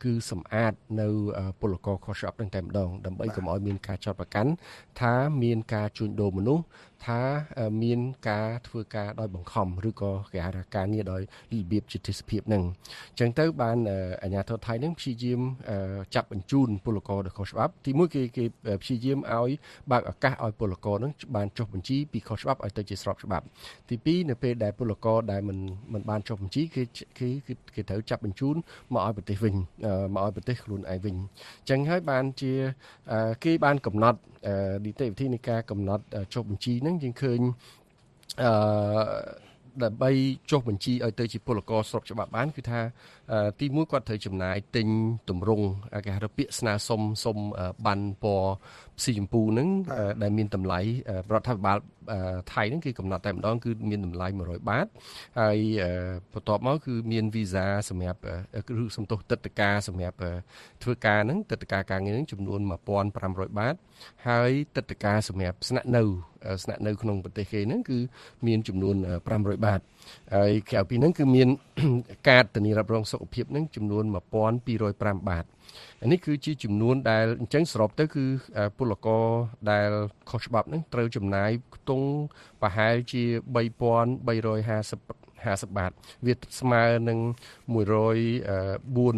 គឺសម្អាតនៅពលករខុសច្បាប់នឹងតែម្ដងដើម្បីកុំឲ្យមានការចោទប្រកាន់ថាមានការជួញដូរមនុស្សថាមានការធ្វើការដោយបង្ខំឬក៏គេហៅថាការងារដោយរបៀបជាទិដ្ឋភាពនឹងអញ្ចឹងទៅបានអាជ្ញាធរថៃនឹងព្យាយាមចាប់បញ្ជូនពលករដែលខុសច្បាប់ទីមួយគេគេព្យាយាមឲ្យបើកឱកាសឲ្យពលករនឹងបានចុះបញ្ជីពីខុសច្បាប់ឲ្យទៅជាស្របច្បាប់ទីពីរនៅពេលដែលពលករដែលមិនមិនបានចុះបញ្ជីគេគេគេត្រូវចាប់បញ្ជូនមកឲ្យប្រទេសវិញមកឲ្យប្រទេសខ្លួនឯងវិញអញ្ចឹងហើយបានជាគេបានកំណត់នីតិវិធីនៃការកំណត់ចុះបញ្ជីហ្នឹងយើងឃើញអឺដើម្បីចុះបញ្ជីឲ្យទៅជាពលករស្របច្បាប់បានគឺថាទីមួយគាត់ត្រូវចំណាយទិញទម្រង់គេហៅថាពាក្យស្នើសុំសុំបានពណ៌ផ្ស៊ីចម្ពូហ្នឹងដែលមានតម្លៃរដ្ឋាភិបាលថៃហ្នឹងគឺកំណត់តែម្ដងគឺមានតម្លៃមួយរយបាតហើយបន្ទាប់មកគឺមានវីសាសម្រាប់ឬសំទោសទឹកតការសម្រាប់ធ្វើការហ្នឹងទឹកតការការងារហ្នឹងចំនួនmột nghìn năm trămបាតហើយទឹកតការសម្រាប់ស្នាក់នៅស្នាក់នៅក្នុងប្រទេសគេហ្នឹងគឺមានចំនួនfive hundredបាតហើយក្រៅពីហ្នឹងគឺមានកាតធានារ៉ាប់រងសុខភាពហ្នឹងចំនួនone thousand two hundred fiveបាតអានេះគឺជាចំនួនដែលអញ្ចឹងសរុបទៅគឺពលករដែលខុសច្បាប់ហ្នឹងត្រូវចំណាយខ្ទង់ប្រហែលជាthree thousand three hundred fiftyបាតវាស្មើនឹងone hundred four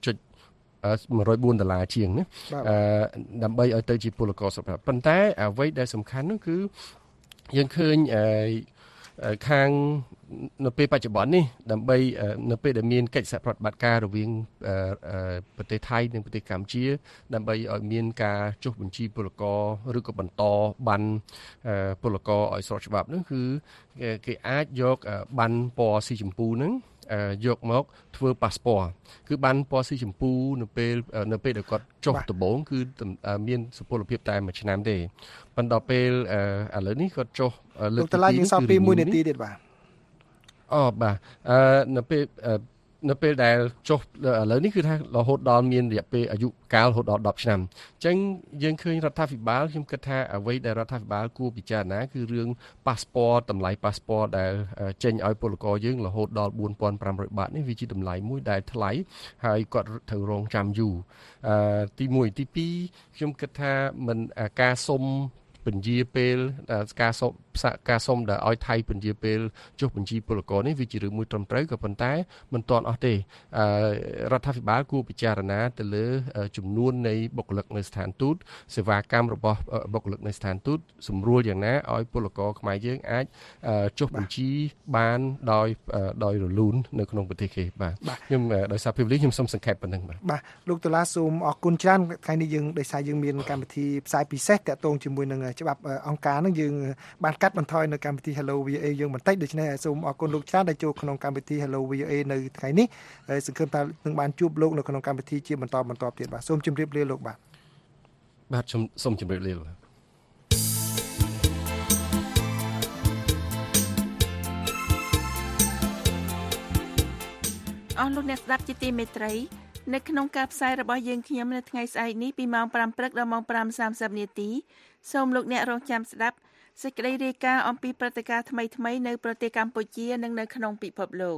one hundred fourដុល្លារជាងណាអឺដើម្បីឲ្យទៅជាពលករសុខភាពប៉ុន្តែអ្វីដែលសំខាន់នោះគឺយើងឃើញអឺខាងនៅពេលបច្ចុប្បន្ននេះដើម្បីនៅពេលដែលមានកិច្ចសហប្រតិបត្តិការរវាងប្រទេសថៃនិងប្រទេសកម្ពុជាដើម្បីឲ្យមានការចុះបញ្ជីពលករឬក៏បន្តបានពលករឲ្យស្របច្បាប់នោះគឺគេអាចយកបានពណ៌ស៊ីចម្ពូហ្នឹងយកមកធ្វើប៉ាសពតគឺបានពណ៌ស៊ីចម្ពូនៅពេលនៅពេលដែលគាត់ចុះដំបូងគឺមានសុពលភាពតែមួយឆ្នាំទេប៉ុន្តែពេលឥឡូវនេះគាត់ចុះលើកទីពីរយើងសល់ពីoneនាទីទៀតបាទអូបាទអឺនៅពេលនៅពេលដែលចុះឥឡូវនេះគឺថារហូតដល់មានរយៈពេលអាយុកាលរហូតដល់tenឆ្នាំអញ្ចឹងយើងឃើញរដ្ឋាភិបាលខ្ញុំគិតថាអ្វីដែលរដ្ឋាភិបាលគួរពិចារណាគឺរឿងប៉ាសពតតម្លៃប៉ាសពតដែលចេញឲ្យពលករយើងរហូតដល់four thousand five hundredបាតនេះវាជាតម្លៃមួយដែលថ្លៃហើយគាត់ត្រូវរងចាំយូរអឺទីoneទីtwoខ្ញុំគិតថាមិនការសុំពន្យាពេលការសុំការសុំដែលឲ្យថៃពន្យាពេលចុះបញ្ជីពលករនេះវាជារឿងមួយត្រឹមត្រូវក៏ប៉ុន្តែមិនទាន់អស់ទេរដ្ឋាភិបាលគួរពិចារណាទៅលើចំនួននៃបុគ្គលិកនៅស្ថានទូតសេវាកម្មរបស់បុគ្គលិកនៅស្ថានទូតសម្រួលយ៉ាងណាឲ្យពលករខ្មែរយើងអាចចុះបញ្ជីបានដោយដោយរលូននៅក្នុងប្រទេសគេបាទខ្ញុំដោយសារពេលវេលាខ្ញុំសូមសង្ខេបប៉ុណ្្នឹងបាទបាទលោកតុលាសូមអរគុណច្រើនថ្ងៃនេះយើងដោយសារយើងមានកម្មវិធីផ្សាយពិសេសតាក់ទងជាមួយនឹងច្បាប់អង្គការនឹងយើងបានកាត់បន្ថយនៅកម្មវិធី Hello វី អូ អេ យើងបន្តិចដូច្នេះសូមអរគុណលោកច្រើនដែលចូលក្នុងកម្មវិធី Hello វី អូ អេ នៅថ្ងៃនេះហើយសង្ឃឹមថានឹងបានជួបលោកនៅក្នុងកម្មវិធីជាបន្តបន្តទៀតបាទសូមជម្រាបលាលោកបាទបាទសូមជម្រាបលាអស់លោកអ្នកស្ដាប់ជាទីមេត្រីនៅក្នុងការផ្សាយរបស់យើងខ្ញុំនៅថ្ងៃស្អែកនេះពីម៉ោងfiveព្រឹកដល់ម៉ោងfive thirtyនាទីសូមលោកអ្នករងចាំស្ដាប់សេចក្តីរាយការណ៍អំពីព្រឹត្តិការណ៍ថ្មីៗនៅប្រទេសកម្ពុជានិងនៅក្នុងពិភពលោក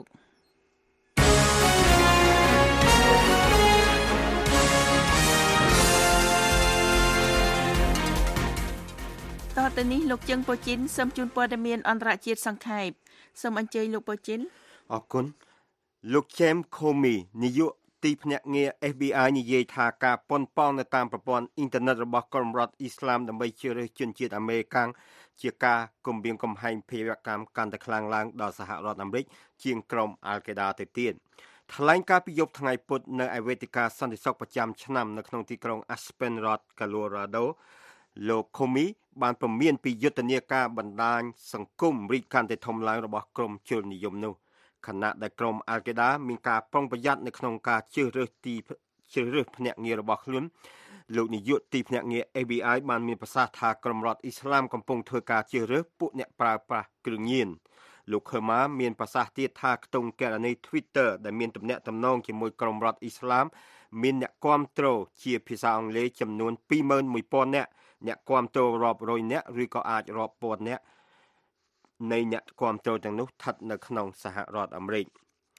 តទៅនេះលោកជឹងប៉ូជីនសូមជូនព័ត៌មានអន្តរជាតិសង្ខេបសូមអញ្ជើញលោកប៉ូជីនអរគុណលោក James Comey នាយកទីភ្នាក់ងារ F B I និយាយថាការប៉ុនប៉ងនៅតាមប្រព័ន្ធអ៊ីនធឺណិតរបស់ក្រុមរដ្ឋអ៊ីស្លាមដើម្បីជ្រើសរើសជនជាតិអាមេរិកជាការគំរាមកំហែងភេរវកម្មកាន់តែខ្លាំងឡើងដល់សហរដ្ឋអាមេរិកជាងក្រុម Al-Qaeda ទៅទៀតថ្លែងការពីយប់ថ្ងៃពុធនៅឯវេទិកាសន្តិសុខប្រចាំឆ្នាំនៅក្នុងទីក្រុង Aspen រដ្ឋ Colorado លោក Comey បានព្រមានពីយុទ្ធនាការបណ្ដាញសង្គមរីកកាន់តែធំឡើងរបស់ក្រុមជននិយមនោះខណៈដែលក្រុម Al-Qaeda មានការប្រុងប្រយ័ត្ននៅក្នុងការជ្រើសរើសទីជ្រើសរើសភ្នាក់ងាររបស់ខ្លួនលោកនាយកទីភ្នាក់ងារ F B I បានមានប្រសាសន៍ថាក្រុមរដ្ឋអ៊ីស្លាមកំពុងធ្វើការជ្រើសរើសពួកអ្នកប្រើប្រាស់គ្រឿងញៀនលោក Khama មានប្រសាសន៍ទៀតថាខ្ទង់គណនី Twitter ដែលមានទំនាក់ទំនងជាមួយក្រុមរដ្ឋអ៊ីស្លាមមានអ្នកគាំទ្រជាភាសាអង់គ្លេសចំនួនtwo thousand one hundredនាក់អ្នកគាំទ្ររាប់រយនាក់ឬក៏អាចរាប់ពាន់នាក់នៃអ្នកគាំទ្រទាំងនោះស្ថិតនៅក្នុងសហរដ្ឋអាមេរិក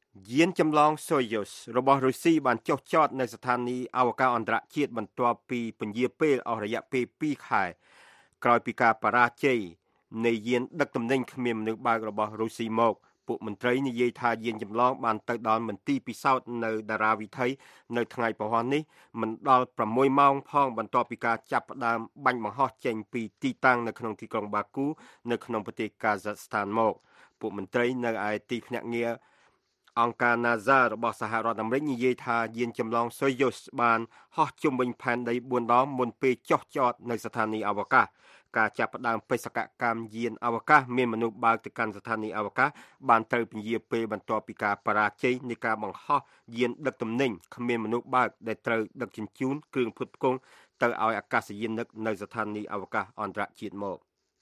យានចម្លង Soyuz របស់រុស្ស៊ីបានចុះចតនៅស្ថានីយ៍អវកាសអន្តរជាតិបន្ទាប់ពីពន្យាពេលអស់រយៈពេលពីរខែក្រោយពីការបរាជ័យនៃយានដឹកទំនិញគ្មានមនុស្សបើករបស់រុស្ស៊ីមកពួកមន្ត្រីនិយាយថាយានចម្លងបានទៅដល់មន្ទីរពិសោធន៍នៅតារាវិថីនៅថ្ងៃពហុនេះមិនដល់ប្រាំមួយម៉ោងផងបន្ទាប់ពីការចាប់ផ្ដើមបាញ់បង្ហោះចេញពីទីតាំងនៅក្នុងទីក្រុងបាគូនៅក្នុងប្រទេសកាហ្សាស្ថានមកពួកមន្ត្រីនៅឯទីភ្នាក់ងារអង្គការ NASA របស់សហរដ្ឋអាមេរិកនិយាយថាយានចម្លង Soyuz បានហោះជុំវិញផែនដីបួនដងមុនពេលចុះចតនៅស្ថានីយ៍អវកាសការចាប់ផ្ដើមបេសកកម្មយានអវកាសមានមនុស្សបើកទៅកាន់ស្ថានីយ៍អវកាសបានត្រូវពន្យាពេលបន្ទាប់ពីការបរាជ័យនៃការបង្ហោះយានដឹកទំនិញគ្មានមនុស្សបើកដែលត្រូវដឹកជញ្ជូនគ្រឿងផ្គត់ផ្គង់ទៅឲ្យអាកាសយានិកនៅស្ថានីយ៍អវកាសអន្តរជាតិមក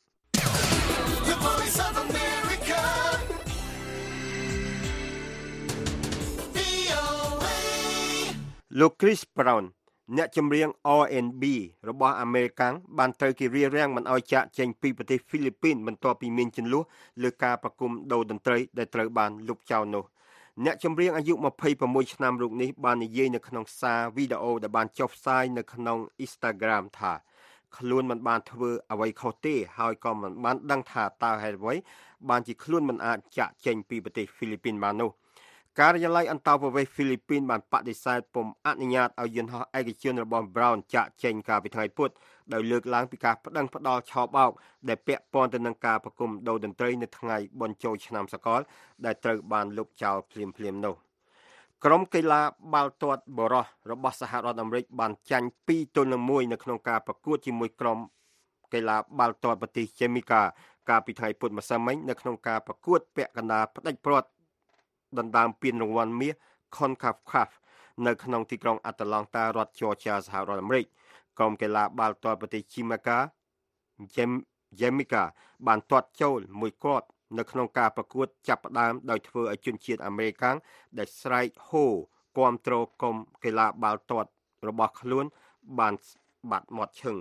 លោក Chris Brown អ្នកចម្រៀង R and B របស់អាមេរិកបានត្រូវគេរារាំងមិនឲ្យចាកចេញពីប្រទេសហ្វីលីពីនបន្ទាប់ពីមានជម្លោះលើការប្រគំដូរតន្ត្រីដែលត្រូវបានលុបចោលនោះអ្នកចម្រៀងអាយុម្ភៃប្រាំមួយឆ្នាំរូបនេះបាននិយាយនៅក្នុងសារវីដេអូដែលបានចុះផ្សាយនៅក្នុង Instagram ថាខ្លួនមិនបានធ្វើអ្វីខុសទេហើយក៏មិនបានដឹងថាតើហេតុអ្វីបានជាខ្លួនមិនអាចចាកចេញពីប្រទេសហ្វីលីពីនបាននោះការិយាល័យអន្តរប្រវេសន៍ហ្វីលីពីនបានបដិសេធពុំអនុញ្ញាតឲ្យយន្តហោះឯកជនរបស់ Brown ចាកចេញកាលពីថ្ងៃពុធដោយលើកឡើងពីការប្តឹងផ្តល់ឆបោកដែលពាក់ព័ន្ធទៅនឹងការប្រគំដូរតន្ត្រីនៅថ្ងៃបុណ្យចូលឆ្នាំសកលដែលត្រូវបានលុបចោលភ្លាមៗនោះក្រុមកីឡាបាល់ទាត់បុរសរបស់សហរដ្ឋអាមេរិកបានចាញ់ពីរទល់នឹងមួយនៅក្នុងការប្រកួតជាមួយក្រុមកីឡាបាល់ទាត់ប្រទេសជេមីកាកាលពីថ្ងៃពុធម្សិលមិញនៅក្នុងការប្រកួតពាក់កណ្ដាលផ្ដាច់ព្រាត់ដណ្ដើមពានរង្វាន់មាស CONCACAF នៅក្នុងទីក្រុង Atlanta រដ្ឋ Georgia សហរដ្ឋអាមេរិកក្រុមកីឡាបាល់ទាត់ប្រទេស Jamaica Jamaica បានទាត់ចូលមួយគ្រាប់នៅក្នុងការប្រកួតចាប់ផ្ដើមដោយធ្វើឲ្យជនជាតិអាមេរិកដែលស្រែកហូគាំទ្រក្រុមកីឡាបាល់ទាត់របស់ខ្លួនបានបាត់មាត់ឈឹង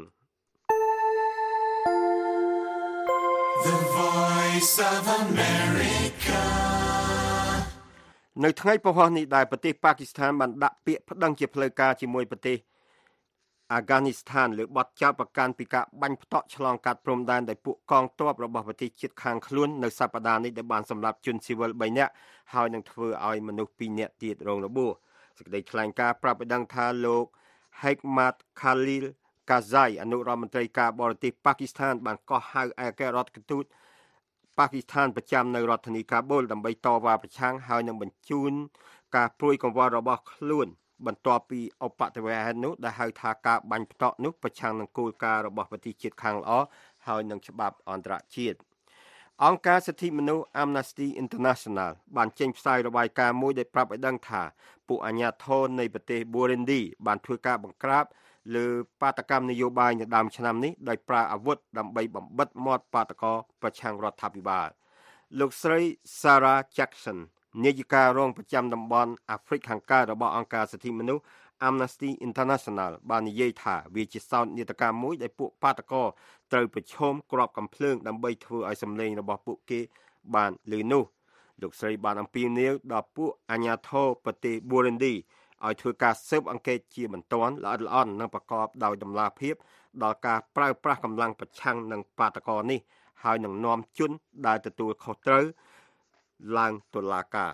The Voice of America នៅថ្ងៃពហុនេះដែរប្រទេសប៉ាគីស្ថានបានដាក់ពាក្យប្តឹងជាផ្លូវការជាមួយប្រទេសអាហ្គានីស្ថានលើបទចោទប្រកាន់ពីការបាញ់ផ្ទក់ឆ្លងកាត់ព្រំដែនដោយពួកកងទ័ពរបស់ប្រទេសជិតខាងខ្លួននៅសប្តាហ៍នេះដែលបានសម្លាប់ជនស៊ីវិលបីនាក់ហើយនឹងធ្វើឲ្យមនុស្សពីរនាក់ទៀតរងរបួសសេចក្តីថ្លែងការណ៍ប្រាប់ឲ្យដឹងថាលោក Hekmat Khalil Karzai អនុរដ្ឋមន្ត្រីការបរទេសប៉ាគីស្ថានបានកោះហៅឯករដ្ឋទូតប៉ាគីស្ថានប្រចាំនៅរដ្ឋធានីកាបូលដើម្បីតវ៉ាប្រឆាំងហើយនឹងបញ្ជូនការព្រួយកង្វល់របស់ខ្លួនបន្ទាប់ពីឧបទ្ទវហេតុនោះដែលហៅថាការបាញ់ផ្ទក់នោះប្រឆាំងនឹងគោលការណ៍របស់ប្រទេសជាតិខាងល្អហើយនឹងច្បាប់អន្តរជាតិអង្គការសិទ្ធិមនុស្ស Amnesty International បានចេញផ្សាយរបាយការណ៍មួយដែលប្រាប់ឲ្យដឹងថាពួកអាជ្ញាធរនៃប្រទេស Burundi បានធ្វើការបង្ក្រាបលើបាតកម្មនយោបាយនៅដើមឆ្នាំនេះដោយប្រើអាវុធដើម្បីបំបិទមាត់បាតកោប្រឆាំងរដ្ឋាភិបាលលោកស្រី Sarah Jackson នាយិការរងប្រចាំតំបន់អាហ្វ្រិកខាងកើតរបស់អង្គការសិទ្ធិមនុស្ស Amnesty International បាននិយាយថាវាជាសោកនាដកម្មមួយដែលពួកបាតកោត្រូវប្រឈមគ្រាប់កាំភ្លើងដើម្បីធ្វើឲ្យសម្លេងរបស់ពួកគេបានលឺនោះលោកស្រីបានអំពាវនាវដល់ពួកអាជ្ញាធរប្រទេស Burundiឲ្យធ្វើការស៊ើបអង្កេតជាបន្ទាន់ល្អិតល្អន់និងប្រកបដោយតម្លាភាពដល់ការប្រើប្រាស់កម្លាំងប្រឆាំងនឹងបាតកោនេះហើយនឹងនាំជនដែលទទួលខុសត្រូវឡើងតុលាការ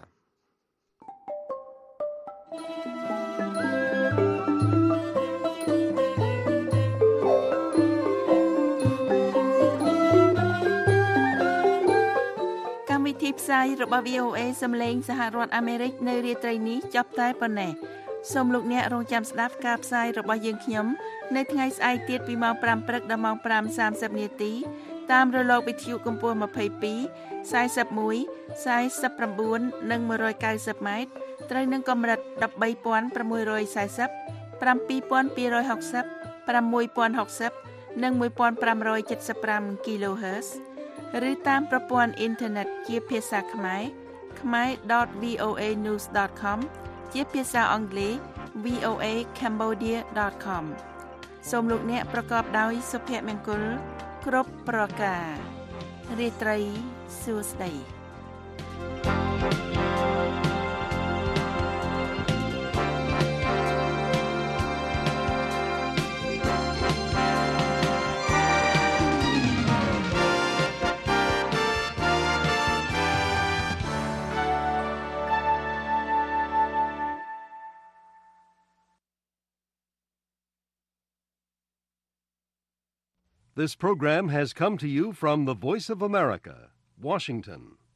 កម្មវិធីផ្សាយរបស់ វី អូ អេ សំឡេងសហរដ្ឋអាមេរិកនៅរាត្រីនេះចប់តែប៉ុណ្ណេះសូមលោកអ្នករងចាំស្ដាប់ការផ្សាយរបស់យើងខ្ញុំនៅថ្ងៃស្អែកទៀតពីម៉ោងប្រាំព្រឹកដល់ម៉ោងប្រាំសាមសិបនាទីតាមរលកវិទ្យុកម្ពស់ម្ភៃពីរ ខ្សែ សិបមួយ ខ្សែ សិបប្រាំបួន និង មួយរយកៅសិប ម៉ែត្រត្រូវនឹងកម្រិត ដប់បីពាន់ប្រាំមួយរយសែសិប ប្រាំពីរពាន់ពីររយហុកសិប ប្រាំមួយពាន់ហុកសិប និង មួយពាន់ប្រាំរយседសិបប្រាំ គីឡូហឺតซ์ ឬតាមប្រព័ន្ធអ៊ីនធឺណិតជាភាសាខ្មែរ ខ្មែរ ដត វី អូ អេ ញូស ដត com ជាភាសាអង់គ្លេស វី អូ អេ cambodia ដត com សូមលោកអ្នកប្រកបដោយសុភមង្គលគ្រប់ប្រការរាត្រីសួស្តី This program has come to you from the Voice of America, Washington.